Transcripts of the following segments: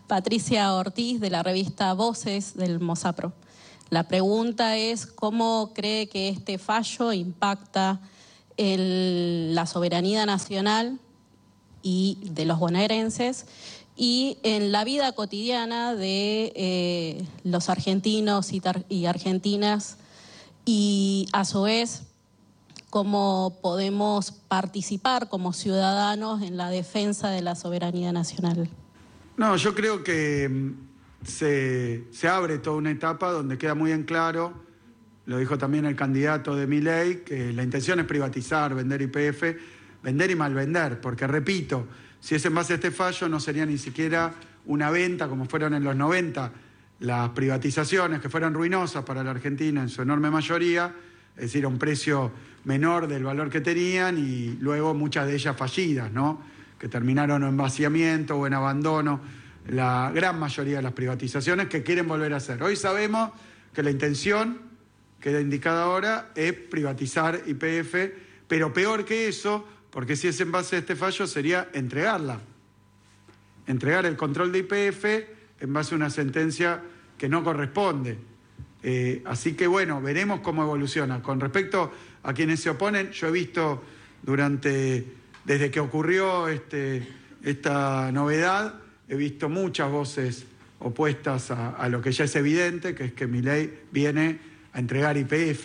Patricia Ortiz, de la revista Voces del Mosapro. La pregunta es cómo cree que este fallo impacta la soberanía nacional y de los bonaerenses y en la vida cotidiana de los argentinos y argentinas, y a su vez cómo podemos participar como ciudadanos en la defensa de la soberanía nacional. No, yo creo que se abre toda una etapa donde queda muy en claro, lo dijo también el candidato de Milei, que la intención es privatizar, vender YPF, vender y malvender, porque repito, si es en base a este fallo no sería ni siquiera una venta como fueron en los 90 las privatizaciones, que fueron ruinosas para la Argentina en su enorme mayoría, es decir, a un precio menor del valor que tenían y luego muchas de ellas fallidas, ¿no? Que terminaron en vaciamiento o en abandono, la gran mayoría de las privatizaciones que quieren volver a hacer. Hoy sabemos que la intención queda indicada ahora es privatizar YPF, pero peor que eso, porque si es en base a este fallo sería entregarla. Entregar el control de YPF en base a una sentencia que no corresponde. Así que bueno, veremos cómo evoluciona. Con respecto a quienes se oponen, yo he visto desde que ocurrió esta novedad, he visto muchas voces opuestas a lo que ya es evidente, que es que Milei viene a entregar YPF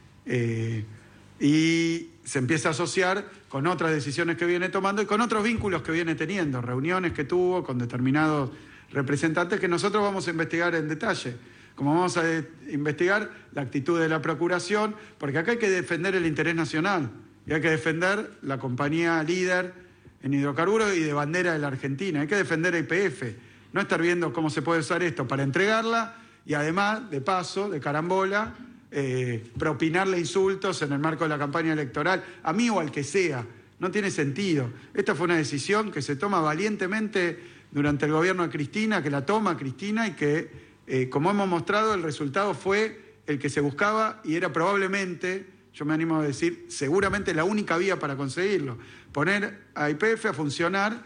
y se empieza a asociar con otras decisiones que viene tomando y con otros vínculos que viene teniendo, reuniones que tuvo con determinados representantes que nosotros vamos a investigar en detalle, como vamos a investigar la actitud de la Procuración, porque acá hay que defender el interés nacional y hay que defender la compañía líder en hidrocarburos y de bandera de la Argentina, hay que defender a YPF, no estar viendo cómo se puede usar esto para entregarla y además, de paso, de carambola, propinarle insultos en el marco de la campaña electoral, a mí o al que sea. No tiene sentido. Esta fue una decisión que se toma valientemente durante el gobierno de Cristina, que la toma Cristina y que, como hemos mostrado, el resultado fue el que se buscaba y era probablemente, yo me animo a decir, seguramente la única vía para conseguirlo. Poner a YPF a funcionar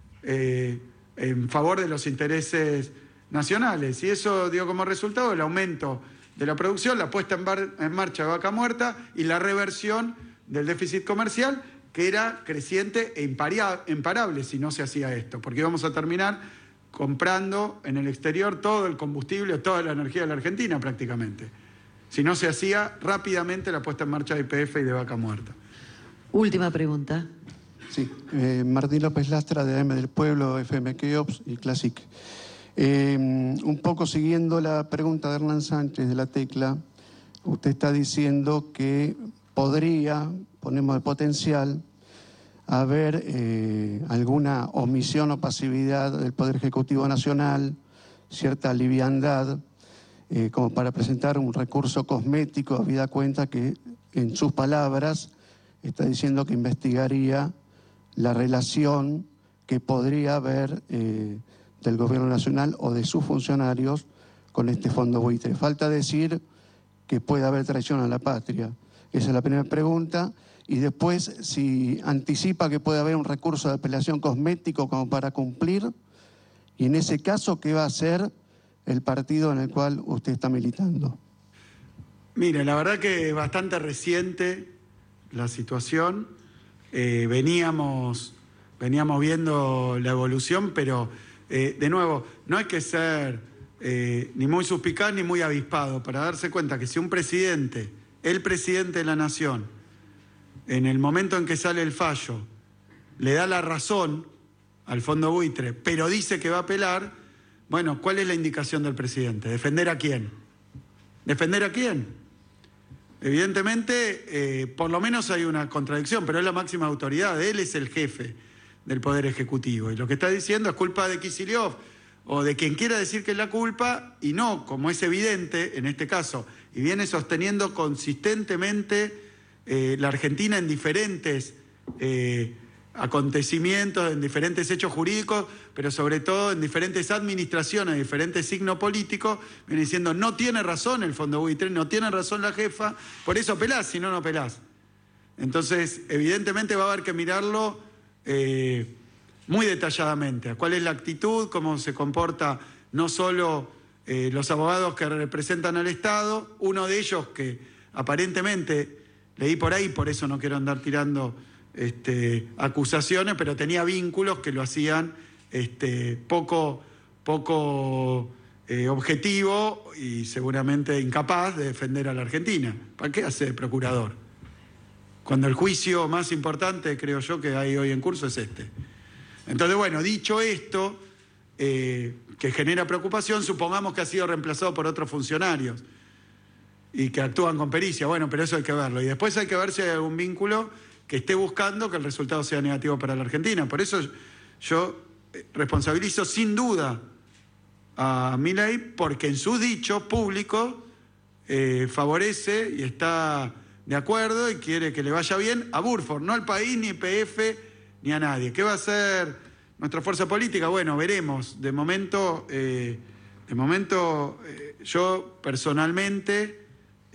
en favor de los intereses nacionales. Y eso dio como resultado el aumento de la producción, la puesta en marcha de Vaca Muerta y la reversión del déficit comercial, que era creciente e imparable si no se hacía esto, porque íbamos a terminar comprando en el exterior todo el combustible, toda la energía de la Argentina prácticamente, si no se hacía rápidamente la puesta en marcha de YPF y de Vaca Muerta. Última pregunta. Sí, Martín López Lastra, de AM del Pueblo, FM Keops y Classic. Un poco siguiendo la pregunta de Hernán Sánchez de La Tecla, usted está diciendo que podría, ponemos el potencial, haber alguna omisión o pasividad del Poder Ejecutivo Nacional, cierta liviandad, como para presentar un recurso cosmético, habida cuenta que, en sus palabras, está diciendo que investigaría la relación que podría haber del Gobierno Nacional o de sus funcionarios con este fondo buitre. Falta decir que puede haber traición a la patria. Esa es la primera pregunta. Y después, si anticipa que puede haber un recurso de apelación cosmético como para cumplir, y en ese caso, ¿qué va a hacer el partido en el cual usted está militando? Mire, la verdad que es bastante reciente la situación. Veníamos viendo la evolución, pero de nuevo, no hay que ser ni muy suspicaz ni muy avispado para darse cuenta que si un presidente, el presidente de la Nación, en el momento en que sale el fallo, le da la razón al fondo buitre, pero dice que va a apelar, bueno, ¿cuál es la indicación del presidente? ¿Defender a quién? ¿Defender a quién? Evidentemente, por lo menos hay una contradicción, pero es la máxima autoridad, él es el jefe del Poder Ejecutivo. Y lo que está diciendo es culpa de Kicillof o de quien quiera decir que es la culpa, y no, como es evidente en este caso, y viene sosteniendo consistentemente la Argentina en diferentes acontecimientos, en diferentes hechos jurídicos, pero sobre todo en diferentes administraciones, diferentes signos políticos, viene diciendo no tiene razón el fondo buitre, no tiene razón la jefa, por eso apelás, si no, no apelás. Entonces, evidentemente va a haber que mirarlo muy detalladamente cuál es la actitud, cómo se comporta no solo los abogados que representan al Estado, uno de ellos que aparentemente, leí por ahí, por eso no quiero andar tirando acusaciones, pero tenía vínculos que lo hacían poco objetivo y seguramente incapaz de defender a la Argentina. ¿Para qué hace procurador? Cuando el juicio más importante, creo yo, que hay hoy en curso es este. Entonces, bueno, dicho esto, que genera preocupación, supongamos que ha sido reemplazado por otros funcionarios y que actúan con pericia. Bueno, pero eso hay que verlo. Y después hay que ver si hay algún vínculo que esté buscando que el resultado sea negativo para la Argentina. Por eso yo responsabilizo sin duda a Milei, porque en sus dichos públicos favorece y está de acuerdo y quiere que le vaya bien a Burford, no al país, ni YPF, ni a nadie. ¿Qué va a hacer nuestra fuerza política? Bueno, veremos. De momento, yo personalmente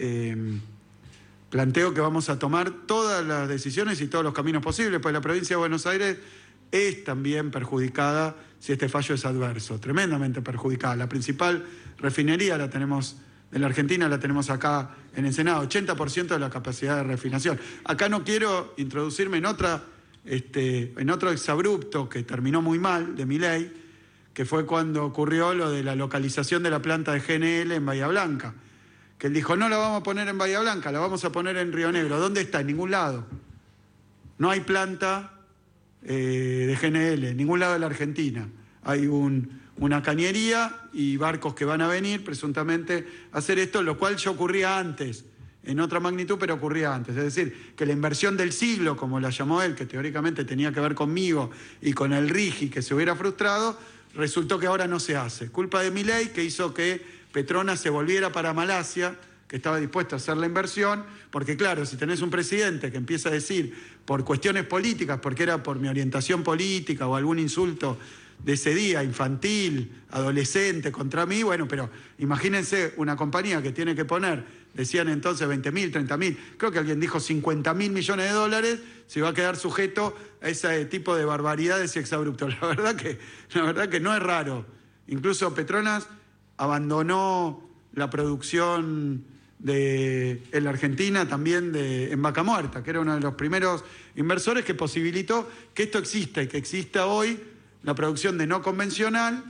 planteo que vamos a tomar todas las decisiones y todos los caminos posibles, pues la provincia de Buenos Aires es también perjudicada si este fallo es adverso, tremendamente perjudicada. La principal refinería de la Argentina la tenemos acá en el Senado, 80% de la capacidad de refinación. Acá no quiero introducirme en otro exabrupto que terminó muy mal de Milei, que fue cuando ocurrió lo de la localización de la planta de GNL en Bahía Blanca, que él dijo, no la vamos a poner en Bahía Blanca, la vamos a poner en Río Negro. ¿Dónde está? En ningún lado. No hay planta de GNL, en ningún lado de la Argentina. Hay una cañería y barcos que van a venir presuntamente a hacer esto, lo cual ya ocurría antes, en otra magnitud, pero ocurría antes. Es decir, que la inversión del siglo, como la llamó él, que teóricamente tenía que ver conmigo y con el RIGI, que se hubiera frustrado, resultó que ahora no se hace. Culpa de Milei, que hizo que Petronas se volviera para Malasia, que estaba dispuesto a hacer la inversión, porque claro, si tenés un presidente que empieza a decir por cuestiones políticas, porque era por mi orientación política o algún insulto de ese día, infantil, adolescente, contra mí, bueno, pero imagínense una compañía que tiene que poner, decían entonces 20.000, 30.000, creo que alguien dijo 50.000 millones de dólares, se va a quedar sujeto a ese tipo de barbaridades y exabruptos. La verdad que no es raro. Incluso Petronas abandonó la producción en la Argentina también en Vaca Muerta, que era uno de los primeros inversores que posibilitó que esto exista y que exista hoy la producción de no convencional,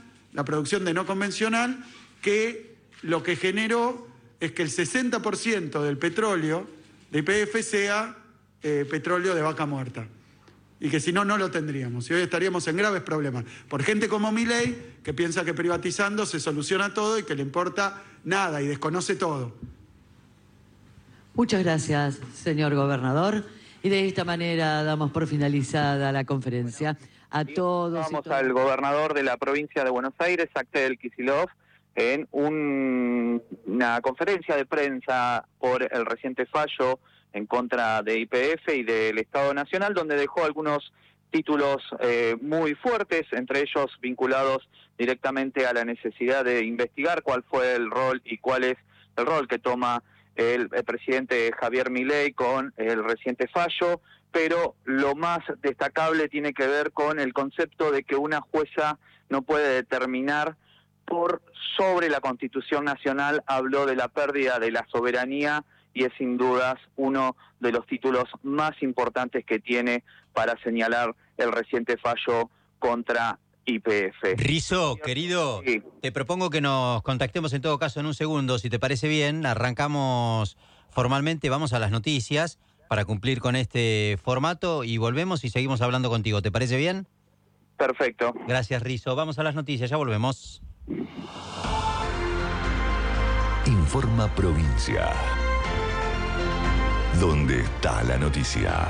que lo que generó es que el 60% del petróleo de YPF sea petróleo de vaca muerta. Y que si no, no lo tendríamos. Y hoy estaríamos en graves problemas. Por gente como Milei, que piensa que privatizando se soluciona todo y que le importa nada y desconoce todo. Muchas gracias, señor gobernador. Y de esta manera damos por finalizada la conferencia. A todos. Vamos al gobernador de la provincia de Buenos Aires, Axel Kicillof, en una conferencia de prensa por el reciente fallo en contra de YPF y del Estado Nacional, donde dejó algunos títulos muy fuertes, entre ellos vinculados directamente a la necesidad de investigar cuál fue el rol y cuál es el rol que toma el presidente Javier Milei con el reciente fallo, pero lo más destacable tiene que ver con el concepto de que una jueza no puede determinar por sobre la Constitución Nacional. Habló de la pérdida de la soberanía y es sin dudas uno de los títulos más importantes que tiene para señalar el reciente fallo contra YPF. Rizo, querido, sí. Te propongo que nos contactemos en todo caso en un segundo, si te parece bien. Arrancamos formalmente, vamos a las noticias para cumplir con este formato y volvemos y seguimos hablando contigo. ¿Te parece bien? Perfecto. Gracias, Rizo. Vamos a las noticias, ya volvemos. Informa Provincia. ¿Dónde está la noticia?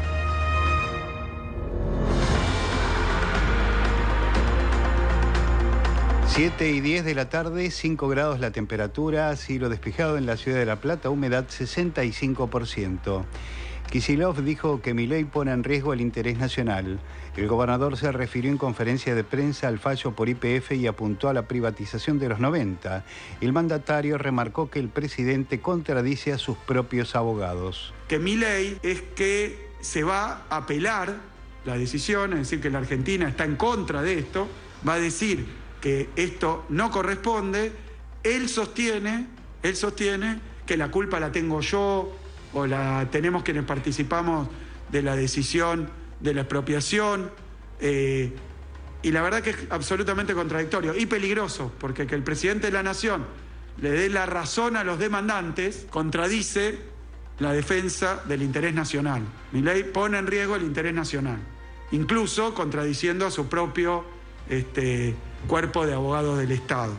Siete y 10 de la tarde, 5 grados la temperatura, cielo despejado en la ciudad de La Plata, humedad 65%. Kicillof dijo que Milei pone en riesgo el interés nacional. El gobernador se refirió en conferencia de prensa al fallo por YPF y apuntó a la privatización de los 90. El mandatario remarcó que el presidente contradice a sus propios abogados. Que Milei es que se va a apelar la decisión, es decir, que la Argentina está en contra de esto, va a decir que esto no corresponde. Él sostiene que la culpa la tengo yo o la tenemos quienes participamos de la decisión de la expropiación, y la verdad que es absolutamente contradictorio y peligroso, porque que el presidente de la Nación le dé la razón a los demandantes contradice la defensa del interés nacional. Milei pone en riesgo el interés nacional, incluso contradiciendo a su propio cuerpo de abogados del Estado.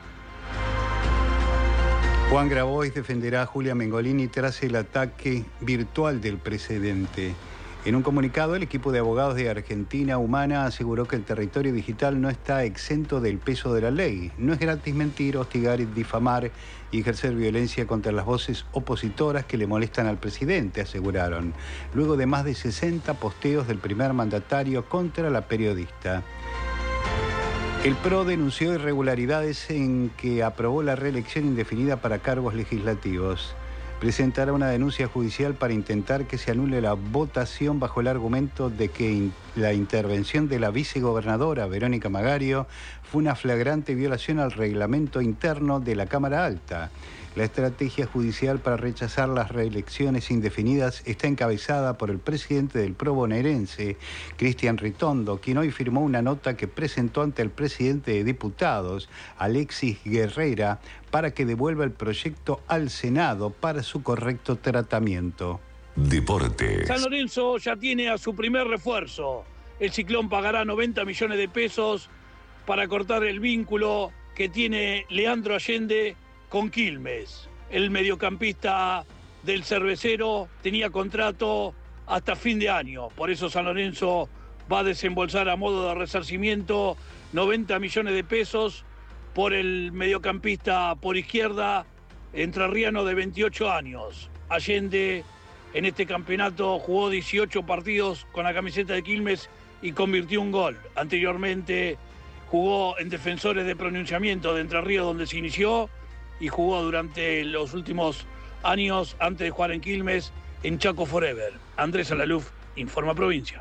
Juan Grabois defenderá a Julia Mengolini tras el ataque virtual del presidente. En un comunicado, el equipo de abogados de Argentina Humana aseguró que el territorio digital no está exento del peso de la ley. No es gratis mentir, hostigar, difamar y ejercer violencia contra las voces opositoras que le molestan al presidente, aseguraron, luego de más de 60 posteos del primer mandatario contra la periodista. El PRO denunció irregularidades en que aprobó la reelección indefinida para cargos legislativos. Presentará una denuncia judicial para intentar que se anule la votación bajo el argumento de que la intervención de la vicegobernadora Verónica Magario fue una flagrante violación al reglamento interno de la Cámara Alta. La estrategia judicial para rechazar las reelecciones indefinidas está encabezada por el presidente del PRO bonaerense, Cristian Ritondo, quien hoy firmó una nota que presentó ante el presidente de diputados, Alexis Guerrera, para que devuelva el proyecto al Senado para su correcto tratamiento. Deportes. San Lorenzo ya tiene a su primer refuerzo. El Ciclón pagará 90 millones de pesos para cortar el vínculo que tiene Leandro Allende con Quilmes. El mediocampista del Cervecero tenía contrato hasta fin de año. Por eso San Lorenzo va a desembolsar a modo de resarcimiento 90 millones de pesos por el mediocampista por izquierda entrerriano de 28 años. Allende en este campeonato jugó 18 partidos con la camiseta de Quilmes y convirtió un gol. Anteriormente jugó en Defensores de Pronunciamiento de Entre Ríos, donde se inició, y jugó durante los últimos años, antes de jugar en Quilmes, en Chaco Forever. Andrés Alaluf, Informa Provincia.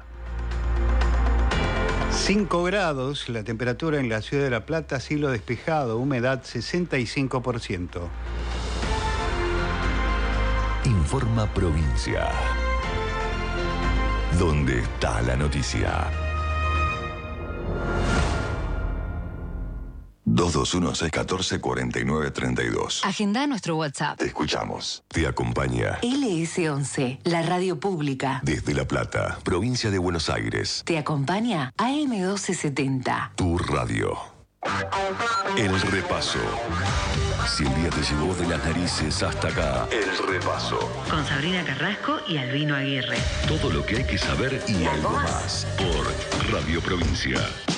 5 grados, la temperatura en la ciudad de La Plata, cielo despejado, humedad 65%. Informa Provincia. ¿Dónde está la noticia? 221-614-4932. Agenda nuestro WhatsApp. Te escuchamos. Te acompaña. LS11, la radio pública. Desde La Plata, provincia de Buenos Aires. Te acompaña AM1270. Tu radio. El repaso. Si el día te llevó de las narices hasta acá, el repaso. Con Sabrina Carrasco y Albino Aguirre. Todo lo que hay que saber y algo más. Por Radio Provincia.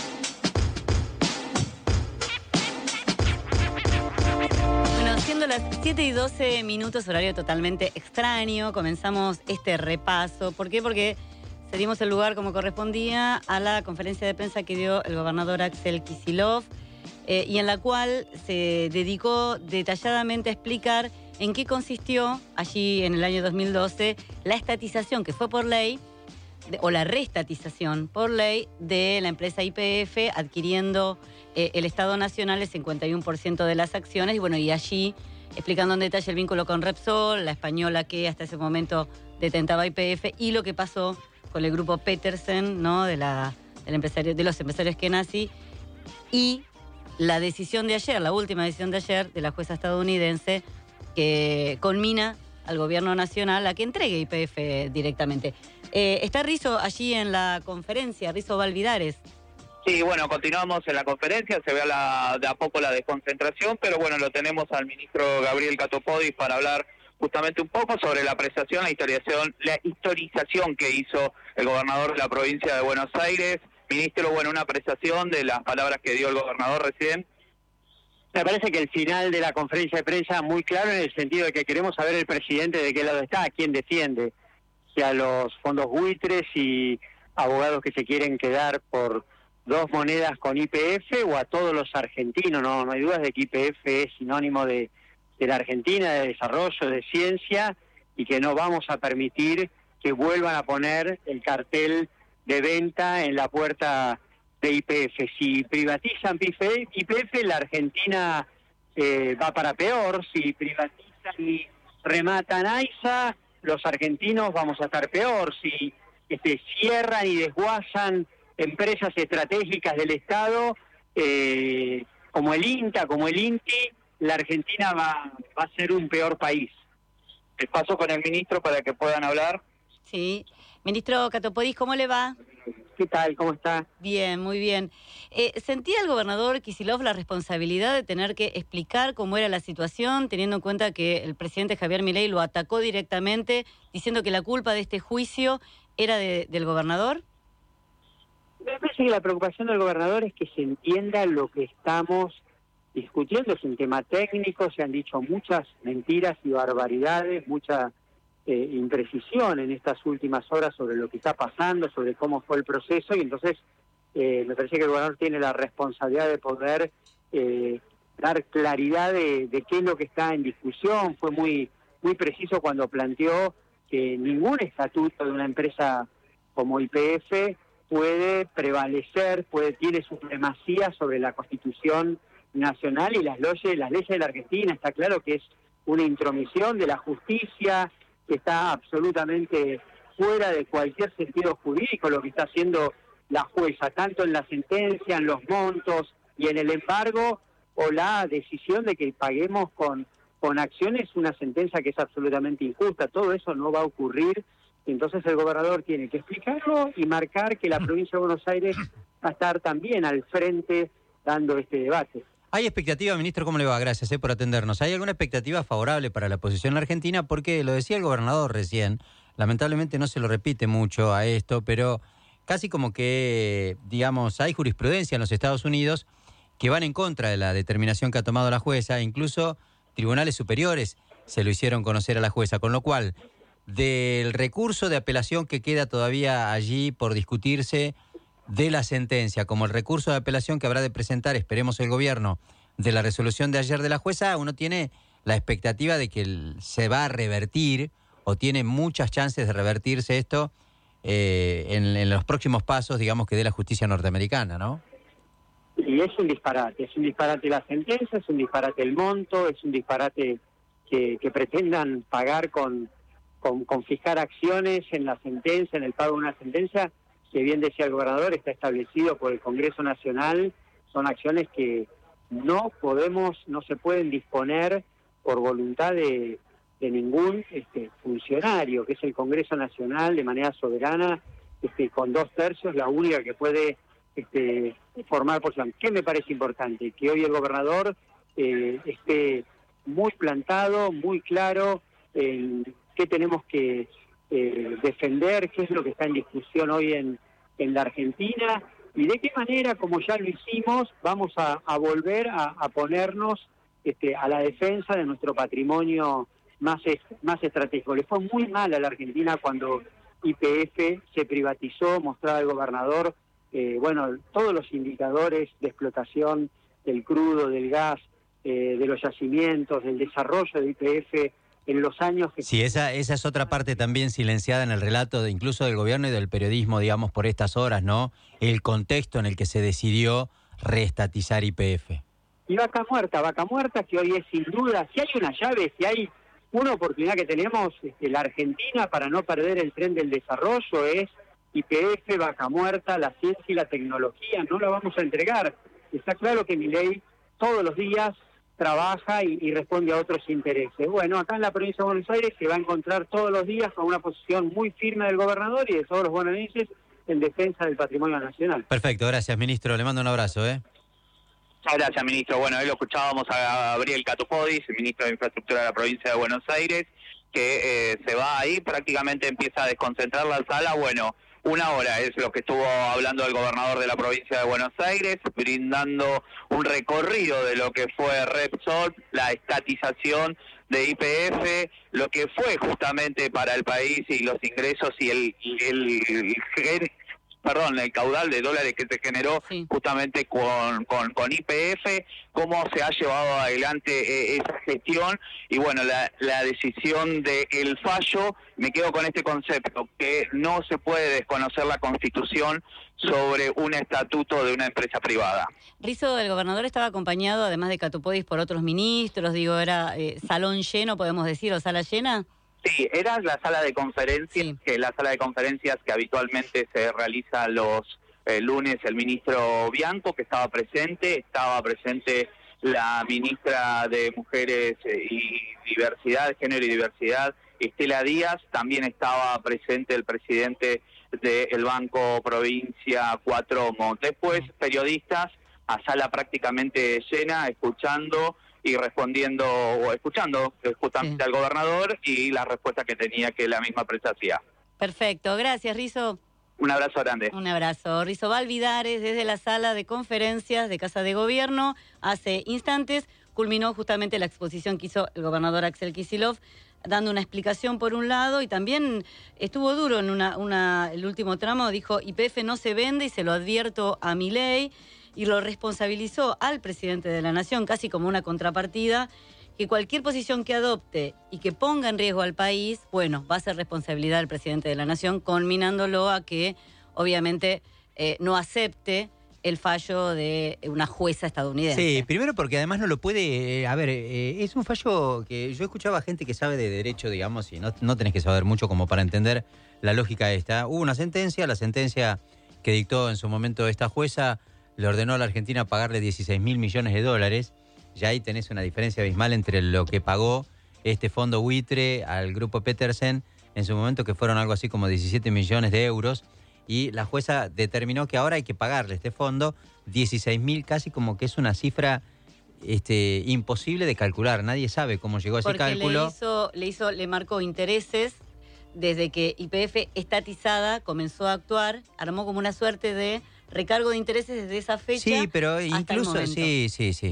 Siendo las 7:12, horario totalmente extraño, comenzamos este repaso. ¿Por qué? Porque cedimos el lugar como correspondía a la conferencia de prensa que dio el gobernador Axel Kicillof, y en la cual se dedicó detalladamente a explicar en qué consistió allí en el año 2012 la estatización que fue por ley, o la reestatización por ley de la empresa YPF, adquiriendo el Estado Nacional el 51% de las acciones, y bueno, y allí explicando en detalle el vínculo con Repsol, la española que hasta ese momento detentaba YPF, y lo que pasó con el grupo Petersen, ¿no? de los empresarios Kenasi, y la decisión de ayer, la última decisión de ayer de la jueza estadounidense, que conmina al gobierno nacional a que entregue YPF directamente. Está Rizo allí en la conferencia, Rizo Valvidares. Sí, bueno, continuamos en la conferencia, se ve de a poco la desconcentración, pero bueno, lo tenemos al ministro Gabriel Catopodis para hablar justamente un poco sobre la apreciación, la historización que hizo el gobernador de la provincia de Buenos Aires. Ministro, bueno, una apreciación de las palabras que dio el gobernador recién. Me parece que el final de la conferencia de prensa muy claro en el sentido de que queremos saber el presidente de qué lado está, a quién defiende, si a los fondos buitres y abogados que se quieren quedar por 2 monedas con YPF o a todos los argentinos. No hay dudas de que YPF es sinónimo de la Argentina, de desarrollo, de ciencia, y que no vamos a permitir que vuelvan a poner el cartel de venta en la puerta de YPF. Si privatizan YPF, la Argentina va para peor. Si privatizan y rematan AISA, los argentinos vamos a estar peor. Si cierran y desguazan empresas estratégicas del Estado, como el INTA, como el INTI, la Argentina va a ser un peor país. Les paso con el ministro para que puedan hablar. Sí. Ministro Catopodis, ¿cómo le va? ¿Qué tal? ¿Cómo está? Bien, muy bien. ¿Sentía el gobernador Kicillof la responsabilidad de tener que explicar cómo era la situación, teniendo en cuenta que el presidente Javier Milei lo atacó directamente, diciendo que la culpa de este juicio era del gobernador? Me parece que la preocupación del gobernador es que se entienda lo que estamos discutiendo. Es un tema técnico, se han dicho muchas mentiras y barbaridades, mucha imprecisión en estas últimas horas sobre lo que está pasando, sobre cómo fue el proceso, y entonces me parece que el gobernador tiene la responsabilidad de poder dar claridad de qué es lo que está en discusión. Fue muy preciso cuando planteó que ningún estatuto de una empresa como YPF puede prevalecer, tiene supremacía sobre la Constitución nacional y las leyes de la Argentina. Está claro que es una intromisión de la justicia, que está absolutamente fuera de cualquier sentido jurídico lo que está haciendo la jueza, tanto en la sentencia, en los montos y en el embargo, o la decisión de que paguemos con acciones una sentencia que es absolutamente injusta. Todo eso no va a ocurrir. Entonces el gobernador tiene que explicarlo y marcar que la provincia de Buenos Aires va a estar también al frente dando este debate. ¿Hay expectativa, ministro? ¿Cómo le va? Gracias por atendernos. ¿Hay alguna expectativa favorable para la posición argentina? Porque lo decía el gobernador recién, lamentablemente no se lo repite mucho a esto, pero casi como que, digamos, hay jurisprudencia en los Estados Unidos que van en contra de la determinación que ha tomado la jueza, incluso tribunales superiores se lo hicieron conocer a la jueza, con lo cual, del recurso de apelación que queda todavía allí por discutirse de la sentencia, como el recurso de apelación que habrá de presentar, esperemos, el gobierno, de la resolución de ayer de la jueza, uno tiene la expectativa de que se va a revertir, o tiene muchas chances de revertirse esto en los próximos pasos, digamos, que dé la justicia norteamericana, ¿no? Y es un disparate la sentencia, es un disparate el monto, es un disparate que pretendan pagar con fijar acciones en la sentencia, en el pago de una sentencia, que bien decía el gobernador, está establecido por el Congreso Nacional. Son acciones que no se pueden disponer por voluntad de ningún funcionario, que es el Congreso Nacional, de manera soberana, con 2/3, la única que puede formar posición. ¿Qué me parece importante? Que hoy el gobernador esté muy plantado, muy claro en qué tenemos que defender, qué es lo que está en discusión hoy en la Argentina, y de qué manera, como ya lo hicimos, vamos a volver a ponernos a la defensa de nuestro patrimonio más estratégico. Le fue muy mal a la Argentina cuando YPF se privatizó, mostraba el gobernador todos los indicadores de explotación del crudo, del gas, de los yacimientos, del desarrollo de YPF en los años que... Sí, esa es otra parte también silenciada en el relato incluso del gobierno y del periodismo, digamos, por estas horas, ¿no? El contexto en el que se decidió reestatizar YPF. Y Vaca Muerta, que hoy es sin duda, si hay una llave, si hay una oportunidad que tenemos la Argentina para no perder el tren del desarrollo, es YPF, Vaca Muerta, la ciencia y la tecnología. No la vamos a entregar. Está claro que Milei todos los días trabaja y responde a otros intereses. Bueno, acá en la provincia de Buenos Aires se va a encontrar todos los días con una posición muy firme del gobernador y de todos los bonaerenses en defensa del patrimonio nacional. Perfecto, gracias, ministro. Le mando un abrazo, Muchas gracias, ministro. Bueno, hoy lo escuchábamos a Gabriel Catopodis, el ministro de Infraestructura de la provincia de Buenos Aires, que se va ahí, prácticamente empieza a desconcentrar la sala. Bueno, una hora es lo que estuvo hablando el gobernador de la provincia de Buenos Aires, brindando un recorrido de lo que fue Repsol, la estatización de YPF, lo que fue justamente para el país y los ingresos y el el caudal de dólares que se generó justamente con YPF, cómo se ha llevado adelante esa gestión y bueno, la decisión del fallo, me quedo con este concepto, que no se puede desconocer la Constitución sobre un estatuto de una empresa privada. Rizo, el gobernador estaba acompañado, además de Catupodis, por otros ministros, digo, era salón lleno, podemos decir, o sala llena. Sí, era la sala de conferencias, que la sala de conferencias que habitualmente se realiza los lunes, el ministro Bianco, que estaba presente la ministra de Mujeres y Diversidad, Género y Diversidad, Estela Díaz, también estaba presente el presidente del Banco Provincia Cuatromo. Después, periodistas a sala prácticamente llena, escuchando justamente al gobernador y la respuesta que tenía que la misma prensa hacía. Perfecto, gracias Rizo. Un abrazo grande. Un abrazo. Rizo Valvidares, desde la sala de conferencias de Casa de Gobierno, hace instantes culminó justamente la exposición que hizo el gobernador Axel Kicillof, dando una explicación por un lado y también estuvo duro en el último tramo, dijo YPF no se vende y se lo advierto a Milei, y lo responsabilizó al presidente de la Nación, casi como una contrapartida, que cualquier posición que adopte y que ponga en riesgo al país, bueno, va a ser responsabilidad del presidente de la Nación, culminándolo a que, obviamente, no acepte el fallo de una jueza estadounidense. Sí, primero porque además no lo puede... es un fallo que yo escuchaba gente que sabe de derecho, digamos, y no tenés que saber mucho como para entender la lógica esta. Hubo una sentencia, la sentencia que dictó en su momento esta jueza le ordenó a la Argentina pagarle 16.000 millones de dólares. Ya ahí tenés una diferencia abismal entre lo que pagó este fondo buitre al grupo Petersen en su momento, que fueron algo así como 17 millones de euros, y la jueza determinó que ahora hay que pagarle a este fondo 16.000, casi como que es una cifra imposible de calcular. Nadie sabe cómo llegó a ese cálculo. Le marcó intereses desde que YPF estatizada comenzó a actuar, armó como una suerte de recargo de intereses desde esa fecha. Sí, pero incluso, sí.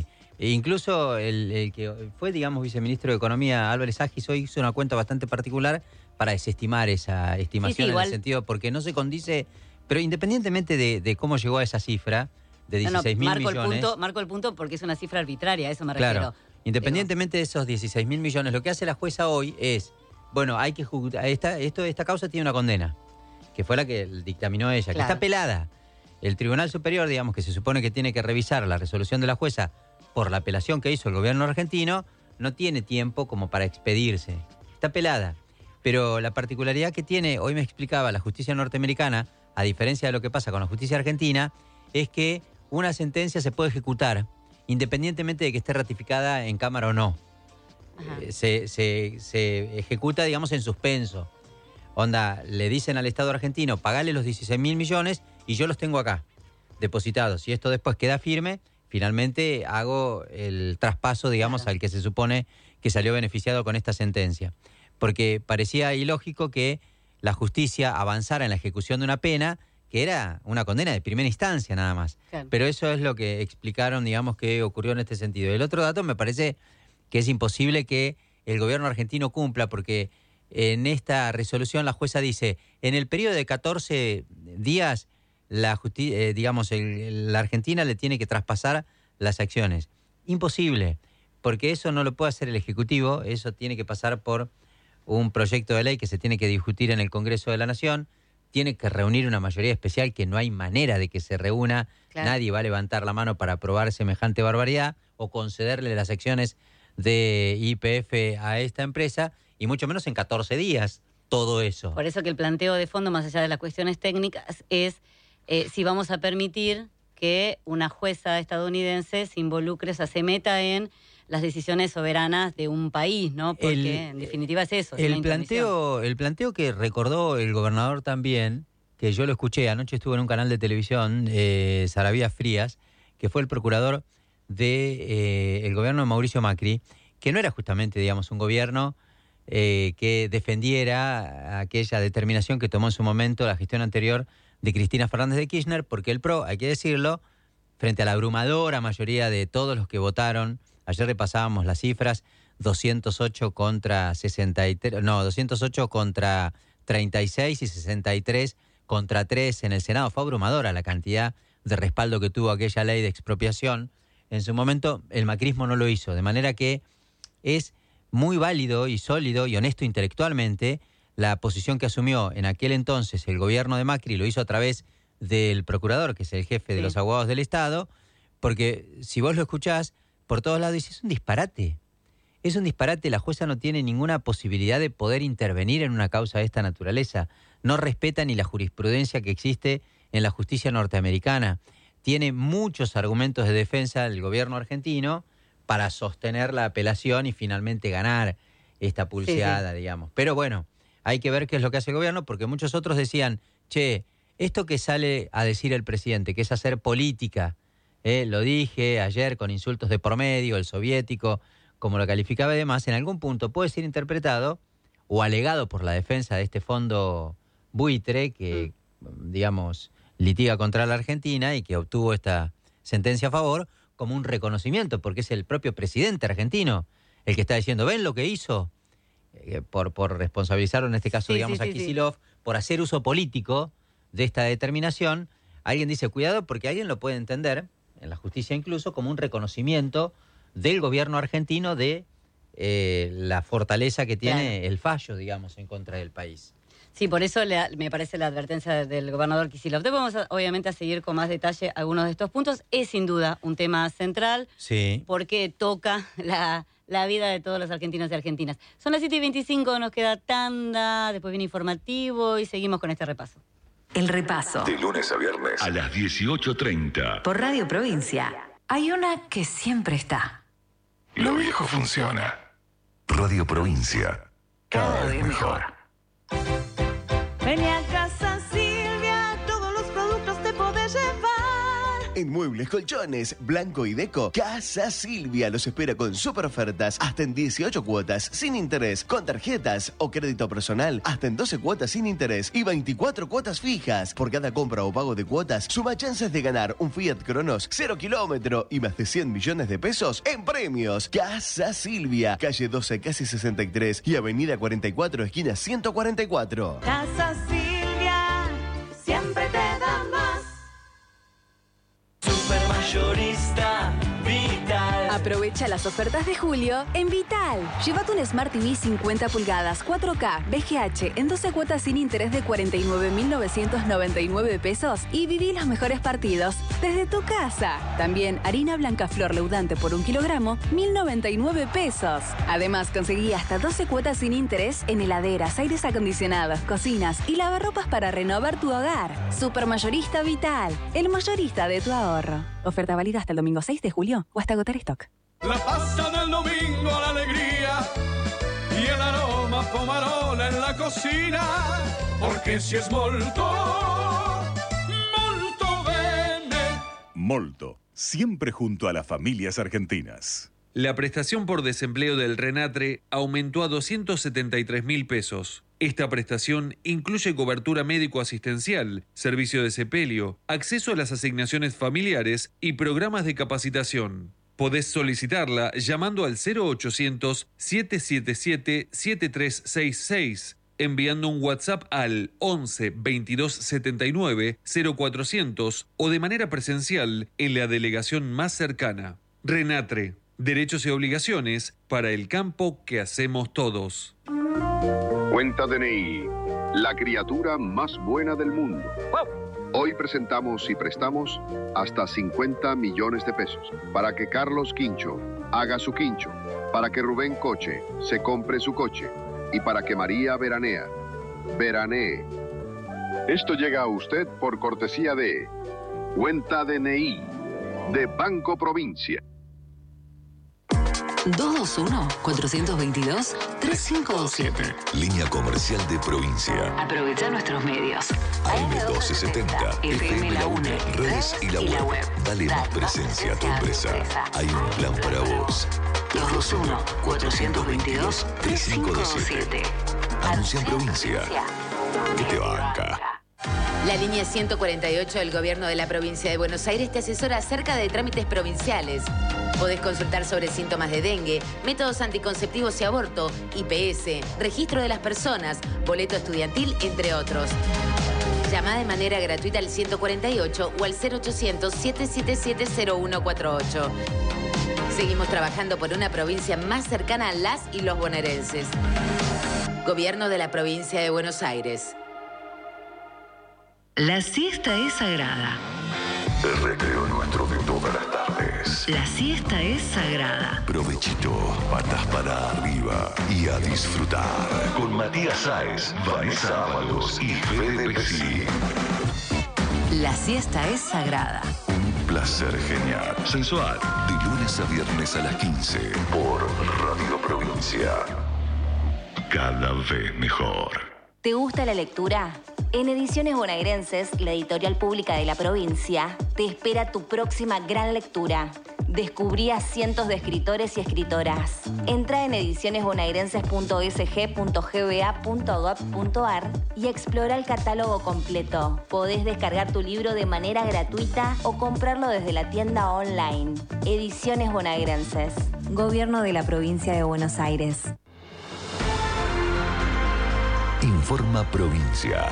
Incluso el que fue, digamos, viceministro de Economía, Álvarez Agis, hoy hizo una cuenta bastante particular para desestimar esa estimación, en el sentido, porque no se condice, pero independientemente de cómo llegó a esa cifra de 16.000 millones. Marco el punto porque es una cifra arbitraria, a eso me refiero. Claro, independientemente de esos 16.000 millones, lo que hace la jueza hoy es, bueno, hay que esta causa tiene una condena, que fue la que dictaminó ella, que está pelada. El Tribunal Superior, digamos, que se supone que tiene que revisar la resolución de la jueza por la apelación que hizo el gobierno argentino, no tiene tiempo como para expedirse. Está pelada. Pero la particularidad que tiene, hoy me explicaba la justicia norteamericana, a diferencia de lo que pasa con la justicia argentina, es que una sentencia se puede ejecutar independientemente de que esté ratificada en Cámara o no. Se ejecuta, digamos, en suspenso. Onda, le dicen al Estado argentino, pagale los 16.000 millones y yo los tengo acá, depositados. Y esto después queda firme, finalmente hago el traspaso, digamos, al que se supone que salió beneficiado con esta sentencia. Porque parecía ilógico que la justicia avanzara en la ejecución de una pena que era una condena de primera instancia nada más. Claro. Pero eso es lo que explicaron, digamos, que ocurrió en este sentido. El otro dato me parece que es imposible que el gobierno argentino cumpla, porque en esta resolución la jueza dice, en el periodo de 14 días, la Argentina le tiene que traspasar las acciones. Imposible, porque eso no lo puede hacer el Ejecutivo, eso tiene que pasar por un proyecto de ley que se tiene que discutir en el Congreso de la Nación, tiene que reunir una mayoría especial que no hay manera de que se reúna, claro. Nadie va a levantar la mano para aprobar semejante barbaridad o concederle las acciones de YPF a esta empresa, y mucho menos en 14 días, todo eso. Por eso que el planteo de fondo, más allá de las cuestiones técnicas, es si vamos a permitir que una jueza estadounidense se involucre, o sea, se meta en las decisiones soberanas de un país, ¿no? Porque en definitiva es eso. El planteo que recordó el gobernador también, que yo lo escuché, anoche estuvo en un canal de televisión, Saravia Frías, que fue el procurador del gobierno de Mauricio Macri, que no era justamente, digamos, un gobierno que defendiera aquella determinación que tomó en su momento la gestión anterior de Cristina Fernández de Kirchner, porque el PRO, hay que decirlo, frente a la abrumadora mayoría de todos los que votaron, ayer repasábamos las cifras, 208 contra 36 y 63 contra 3 en el Senado. Fue abrumadora la cantidad de respaldo que tuvo aquella ley de expropiación. En su momento el macrismo no lo hizo, de manera que es muy válido y sólido y honesto intelectualmente la posición que asumió en aquel entonces el gobierno de Macri, lo hizo a través del procurador, que es el jefe de los abogados del Estado, porque si vos lo escuchás, por todos lados dice, es un disparate. Es un disparate, la jueza no tiene ninguna posibilidad de poder intervenir en una causa de esta naturaleza. No respeta ni la jurisprudencia que existe en la justicia norteamericana. Tiene muchos argumentos de defensa del gobierno argentino para sostener la apelación y finalmente ganar esta pulseada, digamos. Pero bueno, hay que ver qué es lo que hace el gobierno, porque muchos otros decían, che, esto que sale a decir el presidente, que es hacer política, lo dije ayer con insultos de por medio, el soviético, como lo calificaba y demás, en algún punto puede ser interpretado o alegado por la defensa de este fondo buitre que, digamos, litiga contra la Argentina y que obtuvo esta sentencia a favor como un reconocimiento, porque es el propio presidente argentino el que está diciendo, ¿ven lo que hizo? Por responsabilizarlo en este caso, digamos, a Kicillof, por hacer uso político de esta determinación. Alguien dice, cuidado, porque alguien lo puede entender, en la justicia incluso, como un reconocimiento del gobierno argentino de la fortaleza que tiene el fallo, digamos, en contra del país. Sí, por eso me parece la advertencia del gobernador Kicillof. Después vamos obviamente a seguir con más detalle algunos de estos puntos. Es sin duda un tema central porque toca la vida de todos los argentinos y argentinas. Son las 7:25, nos queda tanda, después viene informativo y seguimos con este repaso. El repaso. De lunes a viernes a las 18:30. Por Radio Provincia. Hay una que siempre está. Lo viejo funciona. Radio Provincia. Cada vez mejor. Vení a Casa Silvia, todos los productos te podés llevar. En Muebles, Colchones, Blanco y Deco, Casa Silvia los espera con super ofertas hasta en 18 cuotas sin interés, con tarjetas o crédito personal hasta en 12 cuotas sin interés y 24 cuotas fijas. Por cada compra o pago de cuotas, suma chances de ganar un Fiat Cronos 0 kilómetro y más de 100 millones de pesos en premios. Casa Silvia, calle 12, casi 63 y avenida 44, esquina 144. Casa Silvia, siempre te da más. Supermayorista Vital. Aprovecha las ofertas de julio en Vital. Llévate un Smart TV 50 pulgadas 4K VGH en 12 cuotas sin interés de 49.999 pesos y viví los mejores partidos desde tu casa. También harina blanca flor leudante por 1 kilogramo, 1.099 pesos. Además, conseguí hasta 12 cuotas sin interés en heladeras, aires acondicionados, cocinas y lavarropas para renovar tu hogar. Supermayorista Vital, el mayorista de tu ahorro. Oferta válida hasta el domingo 6 de julio o hasta agotar stock. La pasta del domingo, la alegría y el aroma pomarola en la cocina. Porque si es molto, molto bene. Molto, siempre junto a las familias argentinas. La prestación por desempleo del Renatre aumentó a 273.000 pesos. Esta prestación incluye cobertura médico-asistencial, servicio de sepelio, acceso a las asignaciones familiares y programas de capacitación. Podés solicitarla llamando al 0800-777-7366, enviando un WhatsApp al 11 22 79 0400 o de manera presencial en la delegación más cercana. Renatre, derechos y obligaciones para el campo que hacemos todos. Cuenta DNI, la criatura más buena del mundo. Hoy presentamos y prestamos hasta 50 millones de pesos para que Carlos Quincho haga su quincho, para que Rubén Coche se compre su coche y para que María veranee. Esto llega a usted por cortesía de Cuenta DNI de Banco Provincia. 221-422-3527. Línea comercial de Provincia. Aprovecha nuestros medios. AM1270, FM La UNE, redes y la web. Dale más presencia a tu empresa. Hay un plan para vos. 221-422-3527. Anuncia en Provincia. ¿Qué te banca? La línea 148 del Gobierno de la Provincia de Buenos Aires te asesora acerca de trámites provinciales. Podés consultar sobre síntomas de dengue, métodos anticonceptivos y aborto, IPS, registro de las personas, boleto estudiantil, entre otros. Llama de manera gratuita al 148 o al 0800-777-0148. Seguimos trabajando por una provincia más cercana a las y los bonaerenses. Gobierno de la Provincia de Buenos Aires. La siesta es sagrada. El recreo nuestro de todas las tardes. La siesta es sagrada. Provechito, patas para arriba y a disfrutar. Con Matías Sáez, Vanessa Ábalos y Fede Pesci. La siesta es sagrada. Un placer genial. Sensual. De lunes a viernes a las 15 por Radio Provincia. Cada vez mejor. ¿Te gusta la lectura? En Ediciones Bonaerenses, la editorial pública de la provincia, te espera tu próxima gran lectura. Descubrí a cientos de escritores y escritoras. Entra en edicionesbonaerenses.sg.gba.gov.ar y explora el catálogo completo. Podés descargar tu libro de manera gratuita o comprarlo desde la tienda online. Ediciones Bonaerenses. Gobierno de la Provincia de Buenos Aires. Informa Provincia.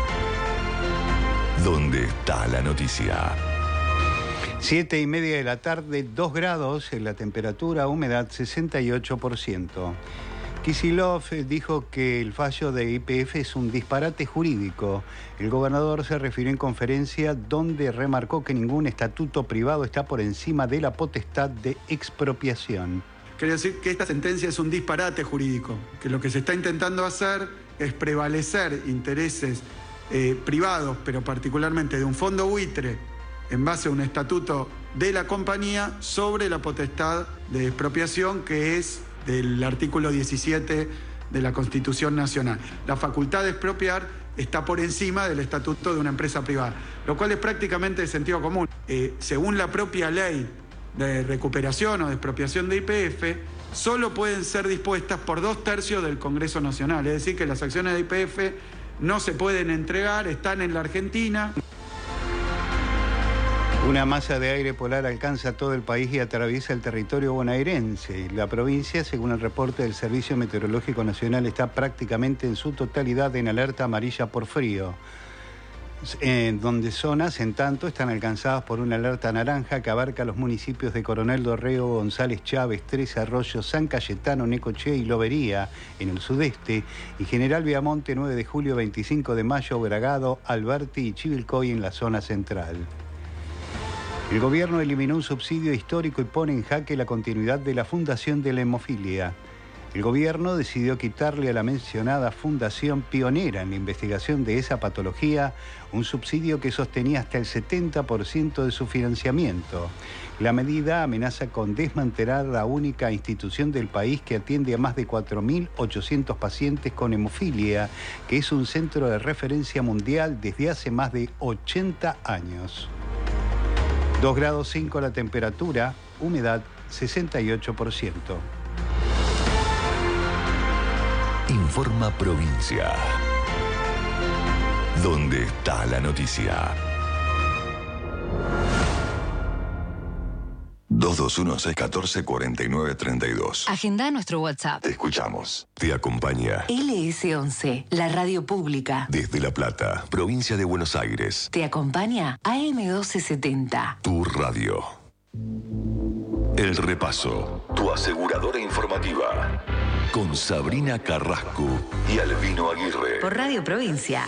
¿Dónde está la noticia? 7:30 de la tarde, 2 grados en la temperatura, humedad 68%. Kicillof dijo que el fallo de YPF es un disparate jurídico. El gobernador se refirió en conferencia donde remarcó que ningún estatuto privado está por encima de la potestad de expropiación. Quiero decir que esta sentencia es un disparate jurídico, que lo que se está intentando hacer es prevalecer intereses privados, pero particularmente de un fondo buitre, en base a un estatuto de la compañía, sobre la potestad de expropiación que es del artículo 17 de la Constitución Nacional. La facultad de expropiar está por encima del estatuto de una empresa privada, lo cual es prácticamente de sentido común. Según la propia ley de recuperación o de expropiación de YPF, solo pueden ser dispuestas por 2/3 del Congreso Nacional. Es decir, que las acciones de YPF no se pueden entregar, están en la Argentina. Una masa de aire polar alcanza todo el país y atraviesa el territorio bonaerense. La provincia, según el reporte del Servicio Meteorológico Nacional, está prácticamente en su totalidad en alerta amarilla por frío. Donde zonas, en tanto, están alcanzadas por una alerta naranja que abarca los municipios de Coronel Dorrego, González Chávez, Tres Arroyos, San Cayetano, Necochea y Lobería, en el sudeste, y General Viamonte, 9 de julio, 25 de mayo, Bragado, Alberti y Chivilcoy en la zona central. El gobierno eliminó un subsidio histórico y pone en jaque la continuidad de la Fundación de la Hemofilia. El gobierno decidió quitarle a la mencionada fundación pionera en la investigación de esa patología un subsidio que sostenía hasta el 70% de su financiamiento. La medida amenaza con desmantelar la única institución del país que atiende a más de 4.800 pacientes con hemofilia, que es un centro de referencia mundial desde hace más de 80 años. 2,5 grados la temperatura, humedad 68%. Informa Provincia. ¿Dónde está la noticia? 221-614-4932. Agenda nuestro WhatsApp. Te escuchamos. Te acompaña LS11, la radio pública. desde La Plata, provincia de Buenos Aires. Te acompaña AM1270. Tu radio. El Repaso, tu aseguradora informativa. Con Sabrina Carrasco y Albino Aguirre. Por Radio Provincia.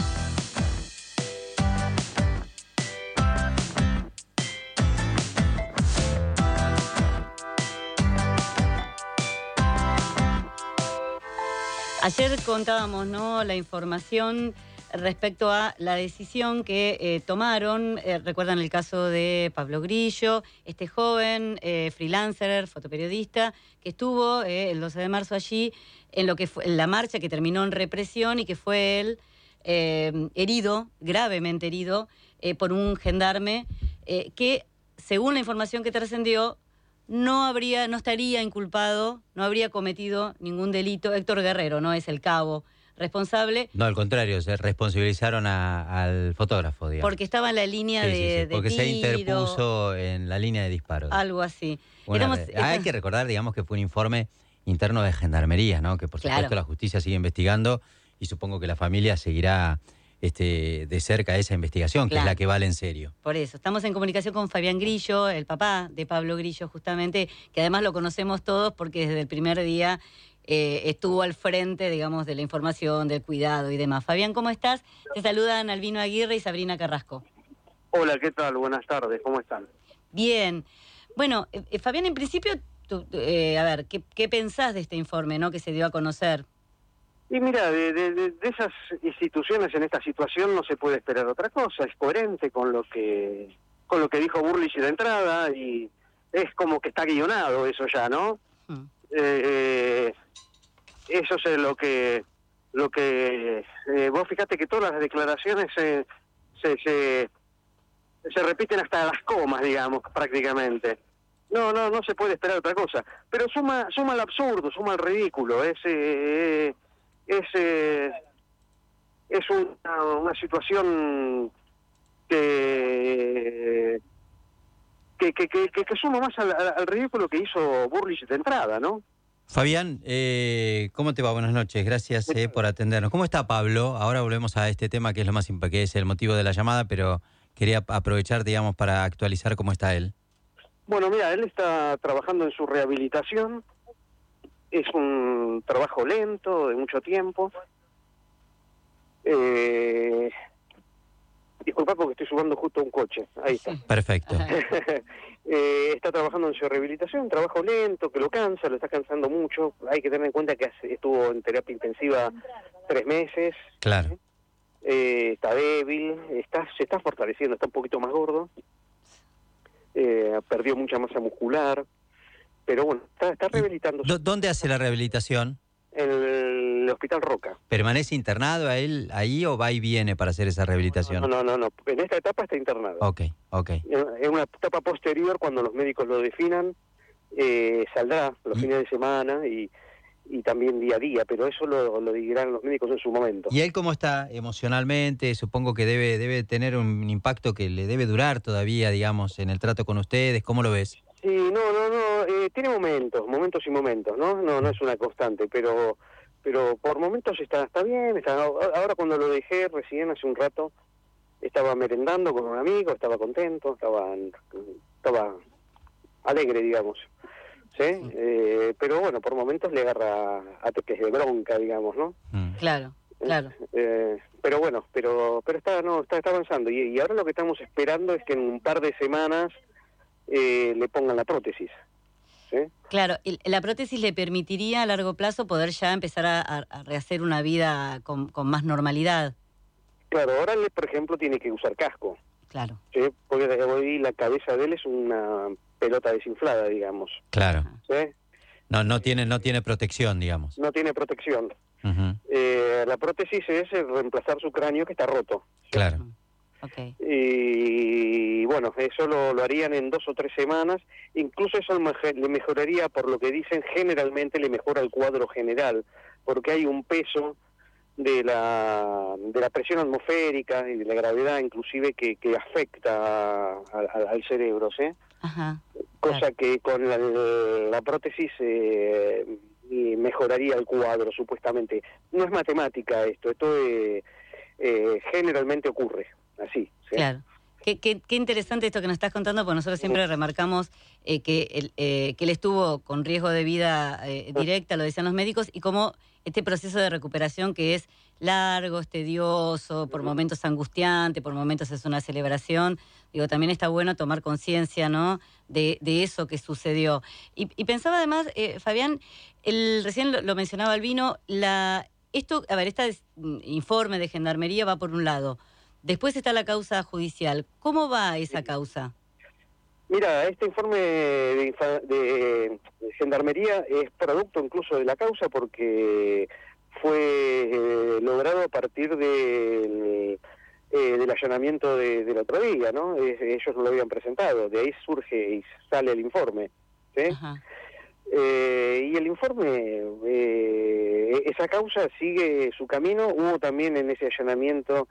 Ayer contábamos, ¿no?, la información respecto a la decisión que tomaron. Recuerdan el caso de Pablo Grillo, este joven freelancer, fotoperiodista, que estuvo el 12 de marzo allí en lo que fue en la marcha que terminó en represión y que fue él herido, gravemente herido, por un gendarme que, según la información que trascendió, no estaría inculpado, no habría cometido ningún delito. Héctor Guerrero no es el cabo responsable. No, al contrario, se responsabilizaron al fotógrafo, digamos. Porque estaba en la línea de porque tiro, se interpuso en la línea de disparos. Algo así. Hay que recordar, digamos, que fue un informe interno de Gendarmería, ¿no? Que por supuesto la justicia sigue investigando y supongo que la familia seguirá de cerca esa investigación, que Claro. es la que vale en serio. Por eso, estamos en comunicación con Fabián Grillo, el papá de Pablo Grillo, justamente, que además lo conocemos todos porque desde el primer día estuvo al frente, digamos, de la información, del cuidado y demás. Fabián, ¿cómo estás? Te saludan Albino Aguirre y Sabrina Carrasco. Hola, ¿qué tal? Buenas tardes, ¿cómo están? Bien. Bueno, Fabián, en principio, a ver, ¿qué pensás de este informe, no, que se dio a conocer? Y mira, de esas instituciones en esta situación no se puede esperar otra cosa, es coherente con lo que dijo Burlich de entrada y es como que está guionado eso ya, ¿no? Eso es lo que vos fíjate que todas las declaraciones se repiten hasta las comas, digamos, prácticamente. No se puede esperar otra cosa. Pero suma el absurdo, suma el ridículo. Es una situación que suma más al ridículo que hizo Burlich de entrada, ¿no? Fabián, ¿cómo te va? Buenas noches, gracias por atendernos. ¿Cómo está Pablo? Ahora volvemos a este tema que es lo más que es el motivo de la llamada, pero quería aprovechar, digamos, para actualizar cómo está él. Bueno, mira, él está trabajando en su rehabilitación. Es un trabajo lento, de mucho tiempo. Disculpa porque estoy subando justo un coche. Ahí está. Perfecto. Está trabajando en su rehabilitación, un trabajo lento, que lo cansa, lo está cansando mucho. Hay que tener en cuenta que estuvo en terapia intensiva 3 meses. Claro. Está débil, se está fortaleciendo, está un poquito más gordo. Perdió mucha masa muscular. Pero bueno, está rehabilitándose. ¿Dónde hace la rehabilitación? En el Hospital Roca. ¿Permanece internado a él ahí o va y viene para hacer esa rehabilitación? No. En esta etapa está internado. Ok. En una etapa posterior, cuando los médicos lo definan, saldrá los fines de semana y también día a día, pero eso lo dirán los médicos en su momento. ¿Y él cómo está emocionalmente? Supongo que debe tener un impacto que le debe durar todavía, digamos, en el trato con ustedes. ¿Cómo lo ves? Sí, tiene momentos y momentos, ¿no? No es una constante, pero por momentos está bien. Ahora cuando lo dejé recién hace un rato, estaba merendando con un amigo, estaba contento, estaba alegre, digamos. ¿Sí? Pero bueno, por momentos le agarra ataques de bronca, digamos, ¿no? Claro. Pero bueno, pero está avanzando y ahora lo que estamos esperando es que en un par de semanas le pongan la prótesis. ¿Sí? Claro, la prótesis le permitiría a largo plazo poder ya empezar a rehacer una vida con más normalidad. Claro, ahora él, por ejemplo, tiene que usar casco. Claro. ¿Sí? Porque hoy la cabeza de él es una pelota desinflada, digamos. Claro. ¿Sí? No tiene protección, digamos. No tiene protección. Uh-huh. La prótesis es reemplazar su cráneo que está roto. ¿Sí? Claro. Okay. Y bueno, eso lo harían en 2 o 3 semanas. Incluso eso le mejoraría, por lo que dicen, generalmente le mejora el cuadro general, porque hay un peso de la presión atmosférica y de la gravedad inclusive que afecta al cerebro, ¿sí? Ajá. Cosa que con la prótesis mejoraría el cuadro, supuestamente. No es matemática esto generalmente ocurre así. ¿Sí? Claro. Qué interesante esto que nos estás contando, porque nosotros siempre remarcamos que él estuvo con riesgo de vida directa, lo decían los médicos, y cómo este proceso de recuperación que es largo, es tedioso, por momentos angustiante, por momentos es una celebración. Digo, también está bueno tomar conciencia, ¿no?, de eso que sucedió. Y pensaba además, Fabián, recién lo mencionaba Albino, este informe de Gendarmería va por un lado. Después está la causa judicial. ¿Cómo va esa causa? Mira, este informe de Gendarmería es producto incluso de la causa porque fue logrado a partir del allanamiento del otro día, ¿no? Ellos no lo habían presentado, de ahí surge y sale el informe, ¿sí? Y el informe, esa causa sigue su camino. Hubo también en ese allanamiento,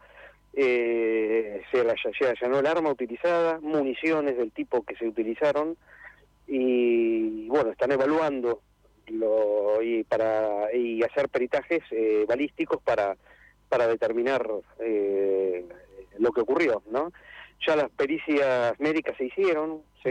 se allanó el arma utilizada, municiones del tipo que se utilizaron, y bueno, están evaluando y hacer peritajes balísticos para para determinar lo que ocurrió, ¿no? Ya las pericias médicas se hicieron, ¿sí?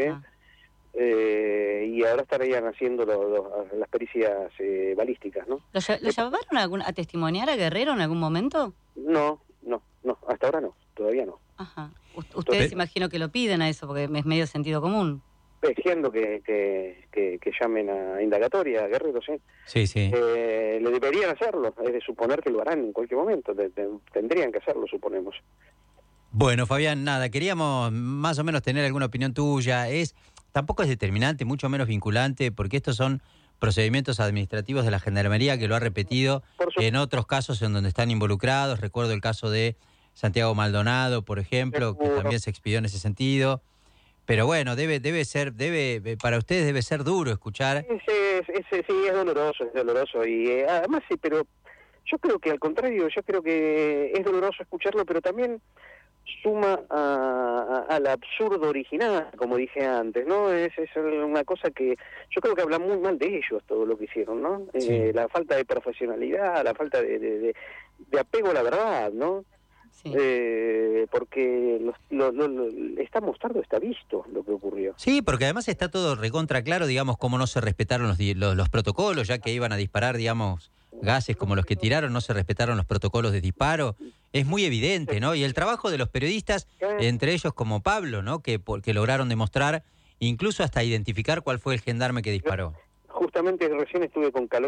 Y ahora estarían haciendo las pericias balísticas, ¿no? ¿Lo llevaron a testimoniar a Guerrero en algún momento? No, hasta ahora no, todavía no. Ajá. Ustedes imagino que lo piden a eso, porque es medio sentido común. Exigiendo que llamen a indagatoria a Guerrero, ¿sí? Sí. Le deberían hacerlo, es de suponer que lo harán en cualquier momento, tendrían que hacerlo, suponemos. Bueno, Fabián, nada, queríamos más o menos tener alguna opinión tuya. Tampoco es determinante, mucho menos vinculante, porque estos son procedimientos administrativos de la Gendarmería que lo ha repetido en otros casos en donde están involucrados. Recuerdo el caso de Santiago Maldonado, por ejemplo, que también se expidió en ese sentido. Pero bueno, para ustedes debe ser duro escuchar. Sí, es doloroso. Y además sí, pero yo creo que al contrario, yo creo que es doloroso escucharlo, pero también suma al absurdo original, como dije antes, ¿no? Es una cosa que yo creo que habla muy mal de ellos, todo lo que hicieron, ¿no? Sí. La falta de profesionalidad, la falta de apego a la verdad, ¿no? Sí. Porque está mostrado, está visto lo que ocurrió. Sí, porque además está todo recontra claro, digamos, cómo no se respetaron los protocolos, ya que iban a disparar, digamos, gases como los que tiraron, no se respetaron los protocolos de disparo. Es muy evidente, ¿no? Y el trabajo de los periodistas, entre ellos como Pablo, ¿no? Que lograron demostrar, incluso hasta identificar cuál fue el gendarme que disparó. Justamente recién estuve con Calo,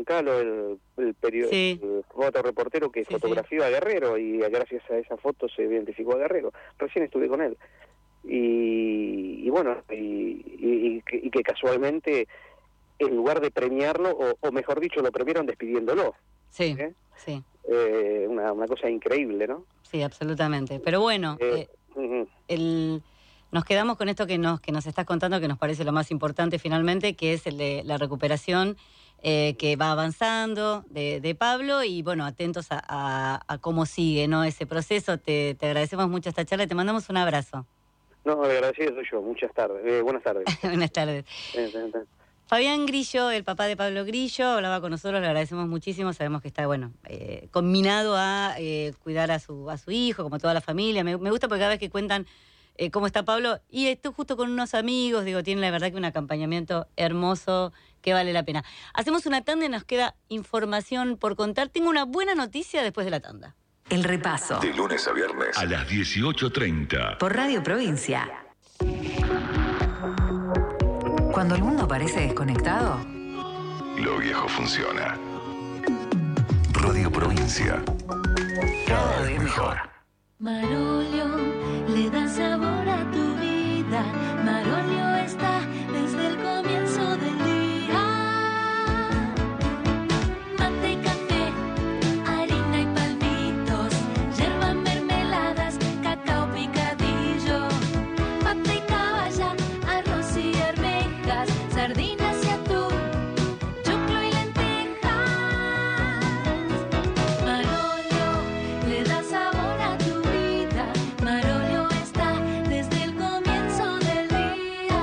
el periodista, el fotoreportero que fotografió a Guerrero, y gracias a esa foto se identificó a Guerrero. Recién estuve con él. Y bueno, y que casualmente, en lugar de premiarlo, o mejor dicho, lo premiaron despidiéndolo. Sí, sí. Una cosa increíble, ¿no? Sí, absolutamente. Pero bueno, nos quedamos con esto que nos estás contando, que nos parece lo más importante finalmente, que es el de la recuperación que va avanzando de Pablo, y bueno, atentos a cómo sigue, ¿no?, ese proceso. Te agradecemos mucho esta charla y te mandamos un abrazo. No, agradecido soy yo. Buenas tardes. Buenas tardes. Fabián Grillo, el papá de Pablo Grillo, hablaba con nosotros, le agradecemos muchísimo. Sabemos que está, combinado a cuidar a su hijo, como toda la familia. Me gusta porque cada vez que cuentan cómo está Pablo, y estoy justo con unos amigos, tiene la verdad que un acompañamiento hermoso que vale la pena. Hacemos una tanda y nos queda información por contar. Tengo una buena noticia después de la tanda. El repaso. De lunes a viernes a las 18:30. Por Radio Provincia. Cuando el mundo parece desconectado, lo viejo funciona. Radio Provincia. Cada vez mejor. Marolio le da sabor a tu vida. Marolio está desde el comienzo del día. Mate y café, harina y palmitos, yerba, mermeladas, cacao picadillo, mate y caballa, arroz y arvejas, sardinas y atún, choclo y lentejas. Marolio le da sabor a tu vida. Marolio está desde el comienzo del día.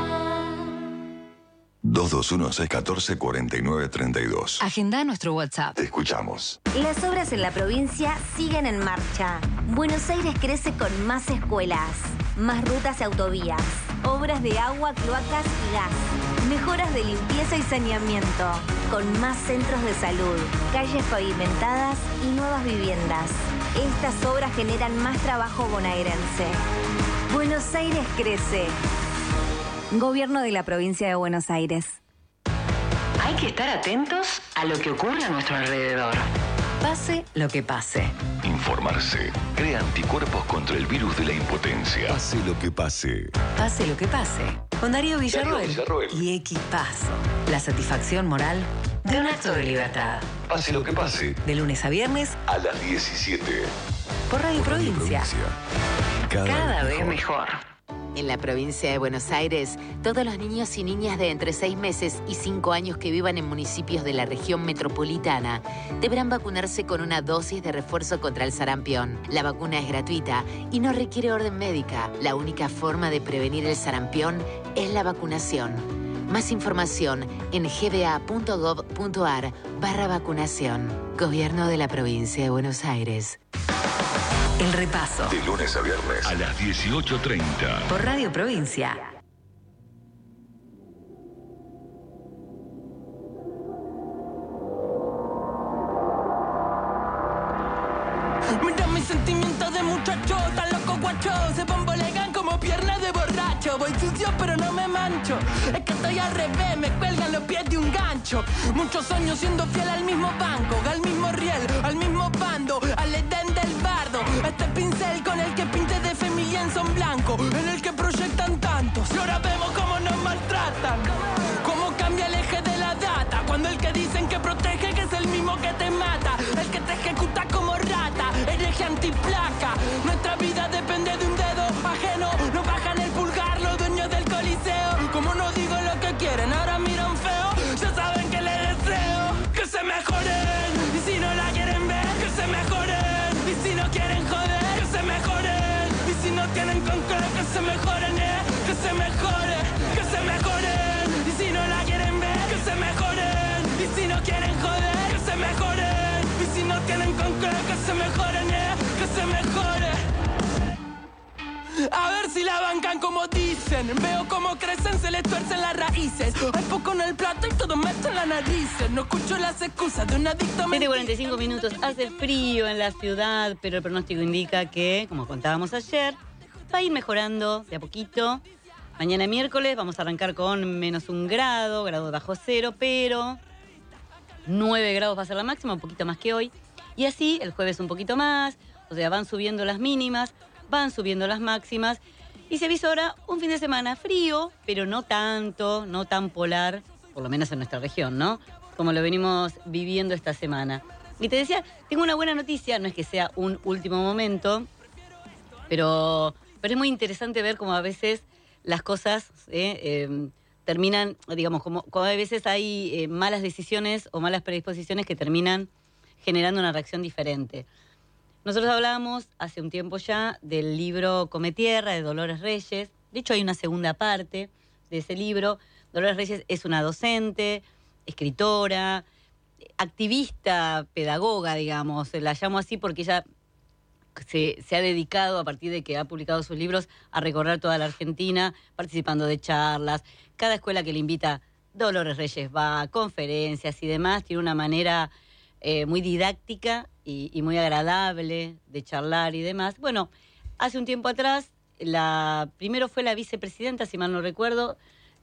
221-614-4932. agenda nuestro WhatsApp. Te escuchamos. Las obras en la provincia siguen en marcha. Buenos Aires crece con más escuelas, más rutas y autovías, obras de agua, cloacas y gas, mejoras de limpieza y saneamiento, con más centros de salud, calles pavimentadas y nuevas viviendas. Estas obras generan más trabajo bonaerense. Buenos Aires crece. Gobierno de la provincia de Buenos Aires. Hay que estar atentos a lo que ocurre a nuestro alrededor. Pase lo que pase. Informarse. Crea anticuerpos contra el virus de la impotencia. Pase lo que pase. Pase lo que pase. Con Darío Villarroel. Y Equipazo. La satisfacción moral de un acto de libertad. Pase lo que pase. De lunes a viernes a las 17. Por Radio Provincia. Cada vez mejor. En la provincia de Buenos Aires, todos los niños y niñas de entre 6 meses y 5 años que vivan en municipios de la región metropolitana deberán vacunarse con una dosis de refuerzo contra el sarampión. La vacuna es gratuita y no requiere orden médica. La única forma de prevenir el sarampión es la vacunación. Más información en gba.gov.ar/vacunación. Gobierno de la Provincia de Buenos Aires. El repaso. De lunes a viernes a las 18:30. Por Radio Provincia. Mira mis sentimientos de muchacho, tan loco guacho, se bambolean como piernas de borracho. Voy sucio pero no me mancho, es que estoy al revés, me cuelgan los pies de un gancho. Muchos años siendo fiel al mismo banco, al mismo riel, al mismo bando, al edén del bardo. Este pincel con el que pinte de familia en son blanco, en el que proyectan tantos. Y ahora vemos cómo nos maltratan, cómo cambia el eje de la data, cuando el que dicen que protege que es el mismo que te mata, el que te ejecuta como rata, hereje antiplaca. Nuestra vida depende de un dedo ajeno, nos bajan el pulgar los dueños del coliseo. Como no digo lo que quieren, ahora miran feo, ya saben que les deseo que se mejoren, y si no la quieren ver, que se mejoren, y si no quieren joder, que se mejoren, y si no tienen con qué, que se mejoren, que se mejore, que se mejoren, y si no la quieren ver, que se mejoren, y si no quieren joder, que se mejoren, y si no tienen con qué, que se mejoren, que se mejore. A ver si la bancan como dicen. Veo cómo crecen, se les tuercen las raíces. Hay poco en el plato y todo meto en la nariz. No escucho las excusas de un adicto. 7:45 minutos. Hace frío en la ciudad, pero el pronóstico indica que, como contábamos ayer, va a ir mejorando de a poquito. Mañana miércoles vamos a arrancar con -1 grado, grado bajo cero, pero 9 grados va a ser la máxima, un poquito más que hoy. Y así el jueves un poquito más, o sea, van subiendo las mínimas, van subiendo las máximas y se avisora un fin de semana frío, pero no tanto, no tan polar, por lo menos en nuestra región, ¿no? Como lo venimos viviendo esta semana. Y te decía, tengo una buena noticia, no es que sea un último momento, pero es muy interesante ver cómo a veces las cosas terminan, digamos, como a veces hay malas decisiones o malas predisposiciones que terminan generando una reacción diferente. Nosotros hablábamos hace un tiempo ya del libro Come Tierra de Dolores Reyes. De hecho, hay una segunda parte de ese libro. Dolores Reyes es una docente, escritora, activista, pedagoga, digamos. La llamo así porque ella se ha dedicado, a partir de que ha publicado sus libros, a recorrer toda la Argentina, participando de charlas. Cada escuela que le invita, Dolores Reyes va a conferencias y demás. Tiene una manera muy didáctica y muy agradable de charlar y demás. Bueno, hace un tiempo atrás, primero fue la vicepresidenta, si mal no recuerdo,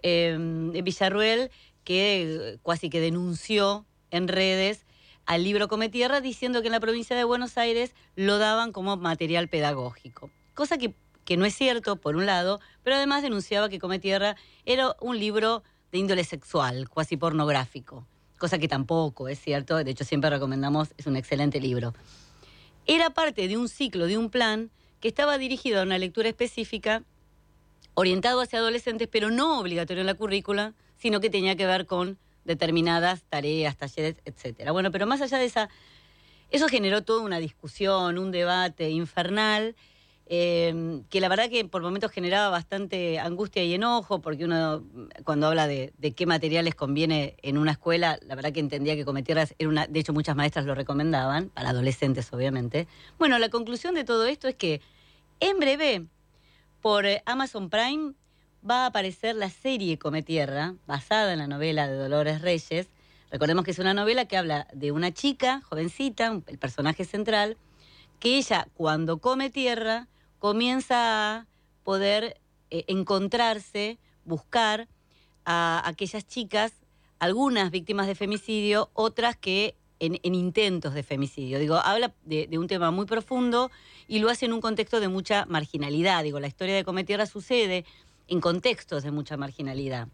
Villarruel, que casi que denunció en redes al libro Come Tierra, diciendo que en la provincia de Buenos Aires lo daban como material pedagógico. Cosa que no es cierto, por un lado, pero además denunciaba que Come Tierra era un libro de índole sexual, cuasi pornográfico. Cosa que tampoco es cierto, de hecho siempre recomendamos, es un excelente libro. Era parte de un ciclo, de un plan, que estaba dirigido a una lectura específica, orientado hacia adolescentes, pero no obligatorio en la currícula, sino que tenía que ver con determinadas tareas, talleres, etcétera. Bueno, pero más allá de eso generó toda una discusión, un debate infernal, que la verdad que por momentos generaba bastante angustia y enojo, porque uno cuando habla de qué materiales conviene en una escuela, la verdad que entendía que Come Tierra era de hecho muchas maestras lo recomendaban, para adolescentes obviamente. Bueno, la conclusión de todo esto es que en breve, por Amazon Prime, va a aparecer la serie Come Tierra, basada en la novela de Dolores Reyes. Recordemos que es una novela que habla de una chica, jovencita, el personaje central, que ella cuando come tierra comienza a poder encontrarse, buscar a aquellas chicas, algunas víctimas de femicidio, otras que en intentos de femicidio. Digo, habla de un tema muy profundo y lo hace en un contexto de mucha marginalidad. Digo, la historia de Come Tierra sucede en contextos de mucha marginalidad.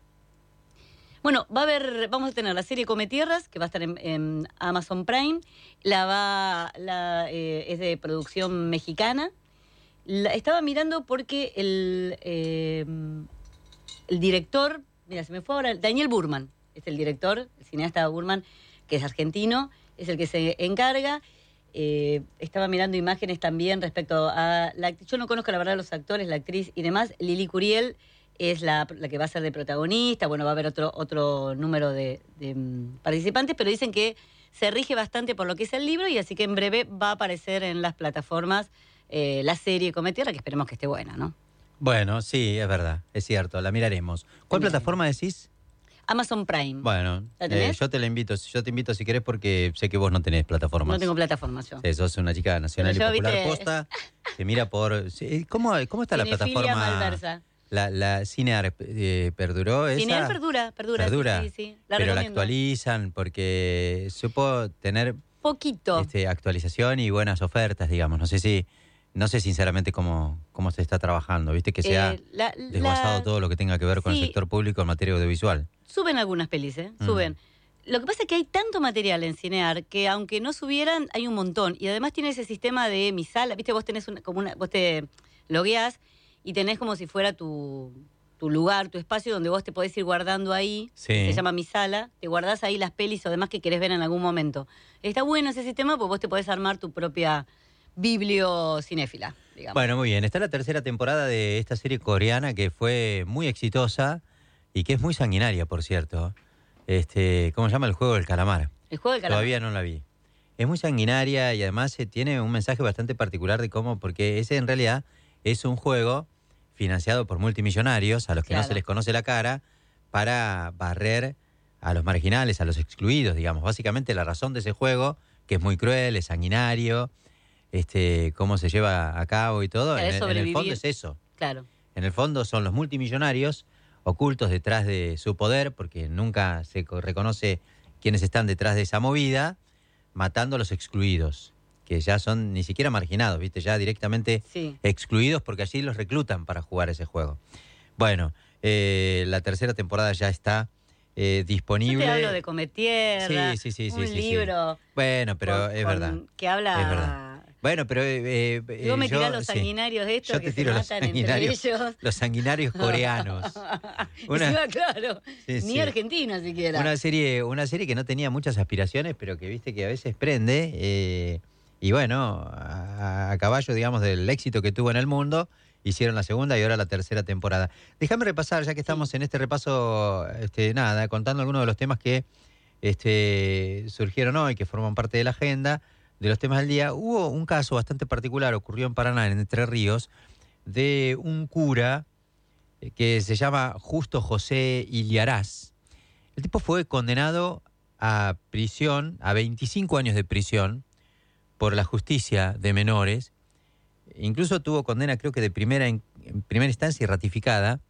Bueno, vamos a tener la serie Come Tierras, que va a estar en Amazon Prime. Es de producción mexicana. La estaba mirando porque el director, mira, se me fue ahora, Daniel Burman, es el director, el cineasta Burman, que es argentino, es el que se encarga. Estaba mirando imágenes también respecto a yo no conozco la verdad los actores, la actriz y demás. Lili Curiel es la que va a ser de protagonista. Bueno, va a haber otro número de participantes, pero dicen que se rige bastante por lo que es el libro y así que en breve va a aparecer en las plataformas la serie Come Tierra, que esperemos que esté buena, ¿no? Bueno, sí, es verdad, es cierto, la miraremos. ¿Cuál plataforma decís? Amazon Prime. Bueno, ¿La tenés? yo te invito si querés porque sé que vos no tenés plataformas. No tengo plataformas yo. Sí, sos una chica nacional y Pero yo, popular viste, posta, se mira por... sí, ¿Cómo está la Cinefilia plataforma? Malversa. La Cinear perduró esa. Cinear perdura. Sí. La pero la recomiendo. actualizan porque supo tener poquito actualización y buenas ofertas, digamos. No sé sinceramente cómo se está trabajando. Viste que se ha desguazado todo lo que tenga que ver con el sector público en materia audiovisual. Suben algunas pelis, suben. Lo que pasa es que hay tanto material en Cinear que aunque no subieran, hay un montón. Y además tiene ese sistema de mi sala. Viste, vos tenés vos te logueás y tenés como si fuera tu lugar, tu espacio donde vos te podés ir guardando ahí. Sí. Se llama Mi Sala. Te guardás ahí las pelis o demás que querés ver en algún momento. Está bueno ese sistema porque vos te podés armar tu propia bibliocinéfila, digamos. Bueno, muy bien. Está la tercera temporada de esta serie coreana que fue muy exitosa y que es muy sanguinaria, por cierto. ¿Cómo se llama? El juego del calamar. El juego del calamar. Todavía no la vi. Es muy sanguinaria y además tiene un mensaje bastante particular de cómo, porque ese en realidad es un juego financiado por multimillonarios a los que no se les conoce la cara para barrer a los marginales, a los excluidos, digamos. Básicamente la razón de ese juego, que es muy cruel, es sanguinario, cómo se lleva a cabo y todo, en el fondo es eso. Claro. En el fondo son los multimillonarios ocultos detrás de su poder, porque nunca se reconoce quiénes están detrás de esa movida, matando a los excluidos, que ya son ni siquiera marginados, ¿viste? Ya directamente excluidos porque allí los reclutan para jugar ese juego. Bueno, la tercera temporada ya está disponible. Yo te hablo de Come Tierra, un libro. Bueno, pero es verdad. Que habla... Es verdad. Bueno, pero... Vos me tirás los sanguinarios de estos que se matan entre ellos. Los sanguinarios coreanos. Claro, ni argentinos siquiera. Una serie que no tenía muchas aspiraciones, pero que viste que a veces prende. Y bueno, a caballo, digamos, del éxito que tuvo en el mundo, hicieron la segunda y ahora la tercera temporada. Déjame repasar, ya que estamos en este repaso, contando algunos de los temas que surgieron hoy, que forman parte de la agenda, de los temas del día. Hubo un caso bastante particular, ocurrió en Paraná, en Entre Ríos, de un cura que se llama Justo José Iliarás. El tipo fue condenado a prisión, a 25 años de prisión, por la justicia de menores. Incluso tuvo condena, creo que en primera instancia y ratificada.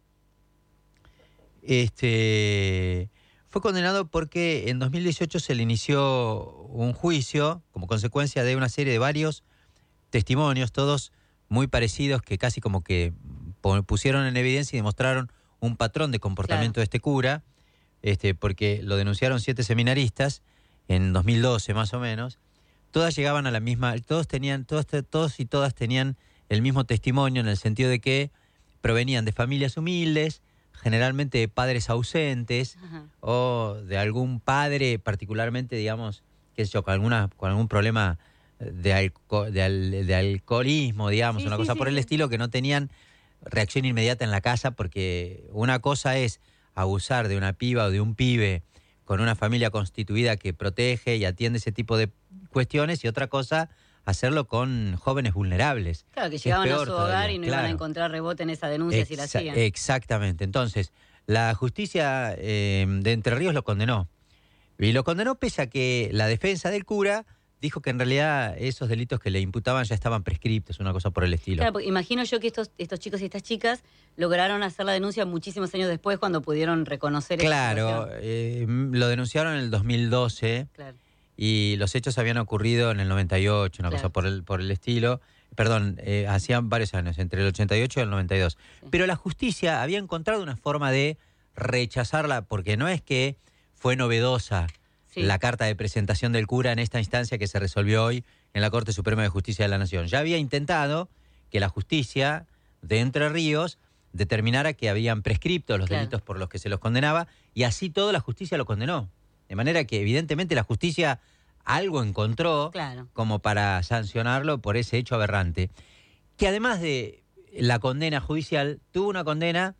Fue condenado porque en 2018 se le inició un juicio como consecuencia de una serie de varios testimonios, todos muy parecidos, que casi como que pusieron en evidencia y demostraron un patrón de comportamiento de este cura, porque lo denunciaron 7 seminaristas en 2012 más o menos. Todas llegaban a la misma, todos y todas tenían el mismo testimonio en el sentido de que provenían de familias humildes, generalmente de padres ausentes, o de algún padre particularmente, digamos, qué sé yo, con algún problema de alcoholismo, digamos, una cosa por el estilo, que no tenían reacción inmediata en la casa, porque una cosa es abusar de una piba o de un pibe con una familia constituida que protege y atiende ese tipo de cuestiones, y otra cosa, hacerlo con jóvenes vulnerables. Claro, que llegaban a su hogar y no iban a encontrar rebote en esa denuncia si la hacían. Exactamente. Entonces, la justicia de Entre Ríos lo condenó. Y lo condenó pese a que la defensa del cura dijo que en realidad esos delitos que le imputaban ya estaban prescriptos, una cosa por el estilo. Claro, porque imagino yo que estos chicos y estas chicas lograron hacer la denuncia muchísimos años después, cuando pudieron reconocer Claro, lo denunciaron en el 2012. Claro. Y los hechos habían ocurrido en el 98, una cosa por el estilo. Perdón, hacían varios años, entre el 88 y el 92. Sí. Pero la justicia había encontrado una forma de rechazarla, porque no es que fue novedosa la carta de presentación del cura en esta instancia que se resolvió hoy en la Corte Suprema de Justicia de la Nación. Ya había intentado que la justicia de Entre Ríos determinara que habían prescripto los delitos por los que se los condenaba, y así todo la justicia lo condenó. De manera que evidentemente la justicia algo encontró como para sancionarlo por ese hecho aberrante. Que además de la condena judicial, tuvo una condena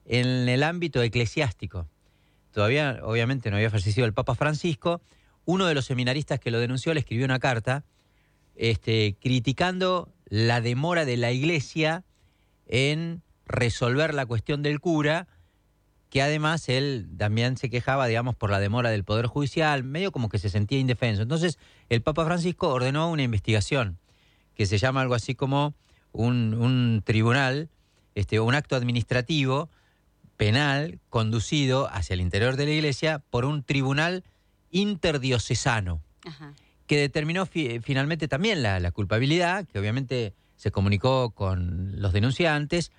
en el ámbito eclesiástico. Todavía, obviamente, no había fallecido el Papa Francisco. Uno de los seminaristas que lo denunció le escribió una carta criticando la demora de la Iglesia en resolver la cuestión del cura, que además él también se quejaba, digamos, por la demora del Poder Judicial, medio como que se sentía indefenso. Entonces, el Papa Francisco ordenó una investigación que se llama algo así como un tribunal, un acto administrativo penal conducido hacia el interior de la Iglesia por un tribunal interdiocesano. Ajá. Que determinó finalmente también la culpabilidad, que obviamente se comunicó con los denunciantes,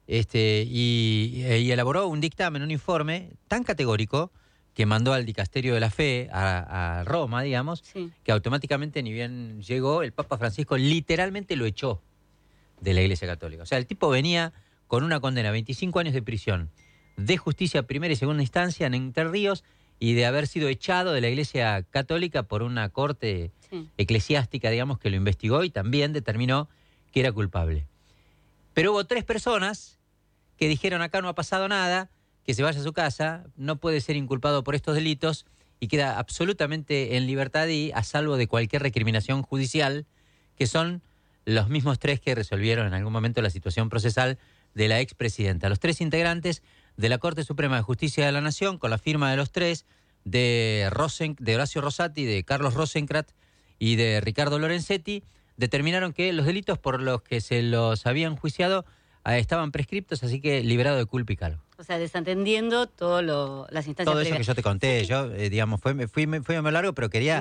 y elaboró un dictamen, un informe tan categórico que mandó al Dicasterio de la Fe a Roma, digamos, sí, que automáticamente, ni bien llegó, el Papa Francisco literalmente lo echó de la Iglesia Católica. O sea, el tipo venía con una condena, 25 años de prisión, de justicia primera y segunda instancia en Entre Ríos, y de haber sido echado de la Iglesia Católica por una corte eclesiástica, digamos, que lo investigó y también determinó que era culpable. Pero hubo 3 personas que dijeron: acá no ha pasado nada, que se vaya a su casa, no puede ser inculpado por estos delitos y queda absolutamente en libertad y a salvo de cualquier recriminación judicial, que son los mismos 3 que resolvieron en algún momento la situación procesal de la expresidenta. Los 3 integrantes de la Corte Suprema de Justicia de la Nación, con la firma de los 3, de Horacio Rosati, de Carlos Rosenkrantz y de Ricardo Lorenzetti, determinaron que los delitos por los que se los habían enjuiciado estaban prescriptos, así que liberado de culpa y cargo. O sea, desatendiendo las instancias todo previas. Eso que yo te conté, yo, digamos, fui muy largo, pero quería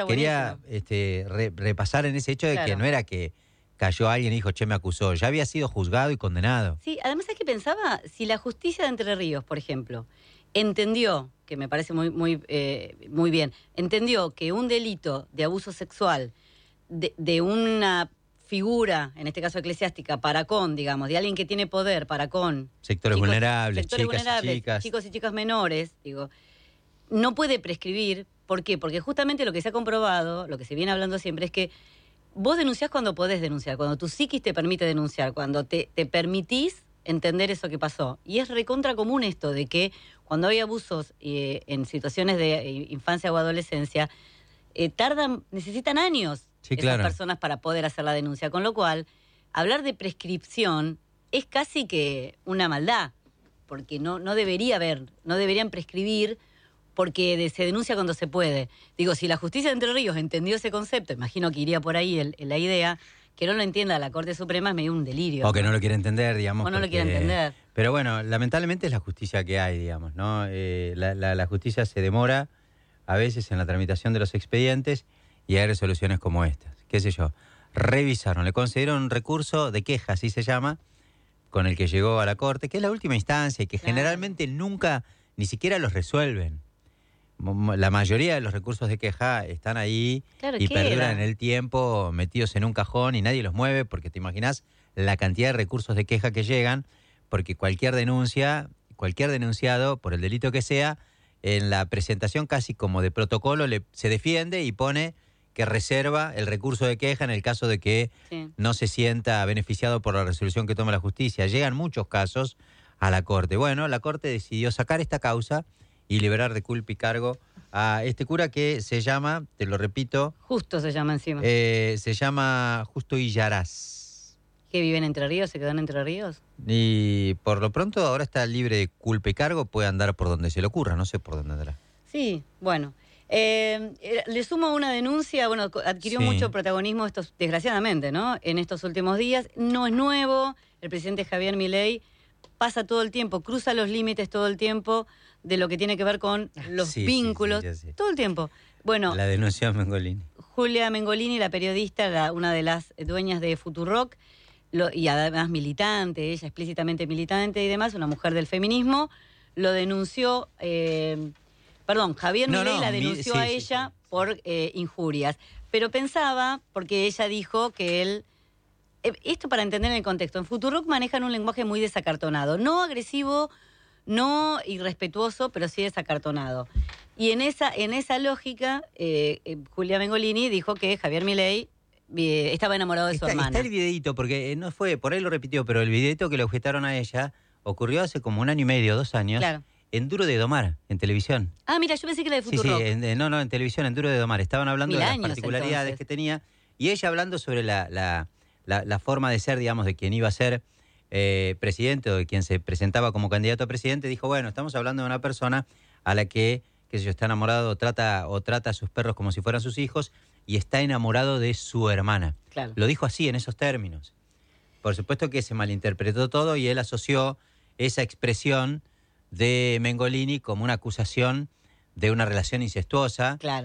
repasar en ese hecho de que no era que cayó alguien y dijo, che, me acusó. Ya había sido juzgado y condenado. Sí, además es que pensaba, si la justicia de Entre Ríos, por ejemplo, entendió, que me parece muy bien, entendió que un delito de abuso sexual de una figura, en este caso eclesiástica, para con, digamos, de alguien que tiene poder para con sectores vulnerables, chicas, chicos y chicas menores, digo, no puede prescribir. ¿Por qué? Porque justamente lo que se ha comprobado, lo que se viene hablando siempre, es que vos denunciás cuando podés denunciar, cuando tu psiquis te permite denunciar, cuando te permitís entender eso que pasó. Y es recontra común esto de que cuando hay abusos en situaciones de infancia o adolescencia, necesitan años esas personas para poder hacer la denuncia. Con lo cual, hablar de prescripción es casi que una maldad, porque no deberían prescribir, porque se denuncia cuando se puede. Digo, si la justicia de Entre Ríos entendió ese concepto, imagino que iría por ahí la idea, que no lo entienda la Corte Suprema es medio un delirio. O que no lo quiere entender, digamos. O no lo quiere entender. Pero bueno, lamentablemente es la justicia que hay, digamos, ¿no? La justicia se demora a veces en la tramitación de los expedientes y hay resoluciones como estas. Qué sé yo, revisaron, le concedieron un recurso de queja, así se llama, con el que llegó a la Corte, que es la última instancia y que generalmente nunca, ni siquiera los resuelven. La mayoría de los recursos de queja están ahí y perduran en el tiempo, metidos en un cajón y nadie los mueve, porque te imaginas la cantidad de recursos de queja que llegan, porque cualquier denunciado, por el delito que sea, en la presentación casi como de protocolo se defiende y pone que reserva el recurso de queja en el caso de que no se sienta beneficiado por la resolución que toma la justicia. Llegan muchos casos a la Corte. Bueno, la Corte decidió sacar esta causa y liberar de culpa y cargo a este cura que se llama, te lo repito... Justo se llama encima. Se llama Justo Illaraz. ¿Que vive en Entre Ríos? ¿Se quedó en Entre Ríos? Y por lo pronto ahora está libre de culpa y cargo, puede andar por donde se le ocurra, no sé por dónde andará. Sí, bueno. Le sumo una denuncia, bueno, adquirió mucho protagonismo desgraciadamente, ¿no? En estos últimos días. No es nuevo, el presidente Javier Milei pasa todo el tiempo, cruza los límites todo el tiempo de lo que tiene que ver con los vínculos, todo el tiempo. Bueno, la denunció Mengolini. Julia Mengolini, la periodista, una de las dueñas de Futurock, y además militante, ella explícitamente militante y demás, una mujer del feminismo, lo denunció, Javier Milei la denunció a ella por injurias. Pero pensaba, porque ella dijo que él... Esto para entender el contexto. En Futurock manejan un lenguaje muy desacartonado. No agresivo, no irrespetuoso, pero sí desacartonado. Y en esa lógica, Julia Mengolini dijo que Javier Milei estaba enamorado de su hermana. Está el videíto, porque no fue, por ahí lo repitió, pero el videíto que le objetaron a ella, ocurrió hace como 1 año y medio, 2 años, Claro. en Duro de Domar, en televisión. Ah, mira, yo pensé que era de Sí, Futuro. no, en televisión, en Duro de Domar. Estaban hablando 1000 de las años, particularidades entonces. que tenía y ella hablando sobre la forma de ser, digamos, de quien iba a ser presidente o de quien se presentaba como candidato a presidente. Dijo, bueno, estamos hablando de una persona a la que qué sé yo, está enamorado o trata a sus perros como si fueran sus hijos y está enamorado de su hermana. Claro. Lo dijo así, en esos términos. Por supuesto que se malinterpretó todo y él asoció esa expresión de Mengolini como una acusación de una relación incestuosa. Claro.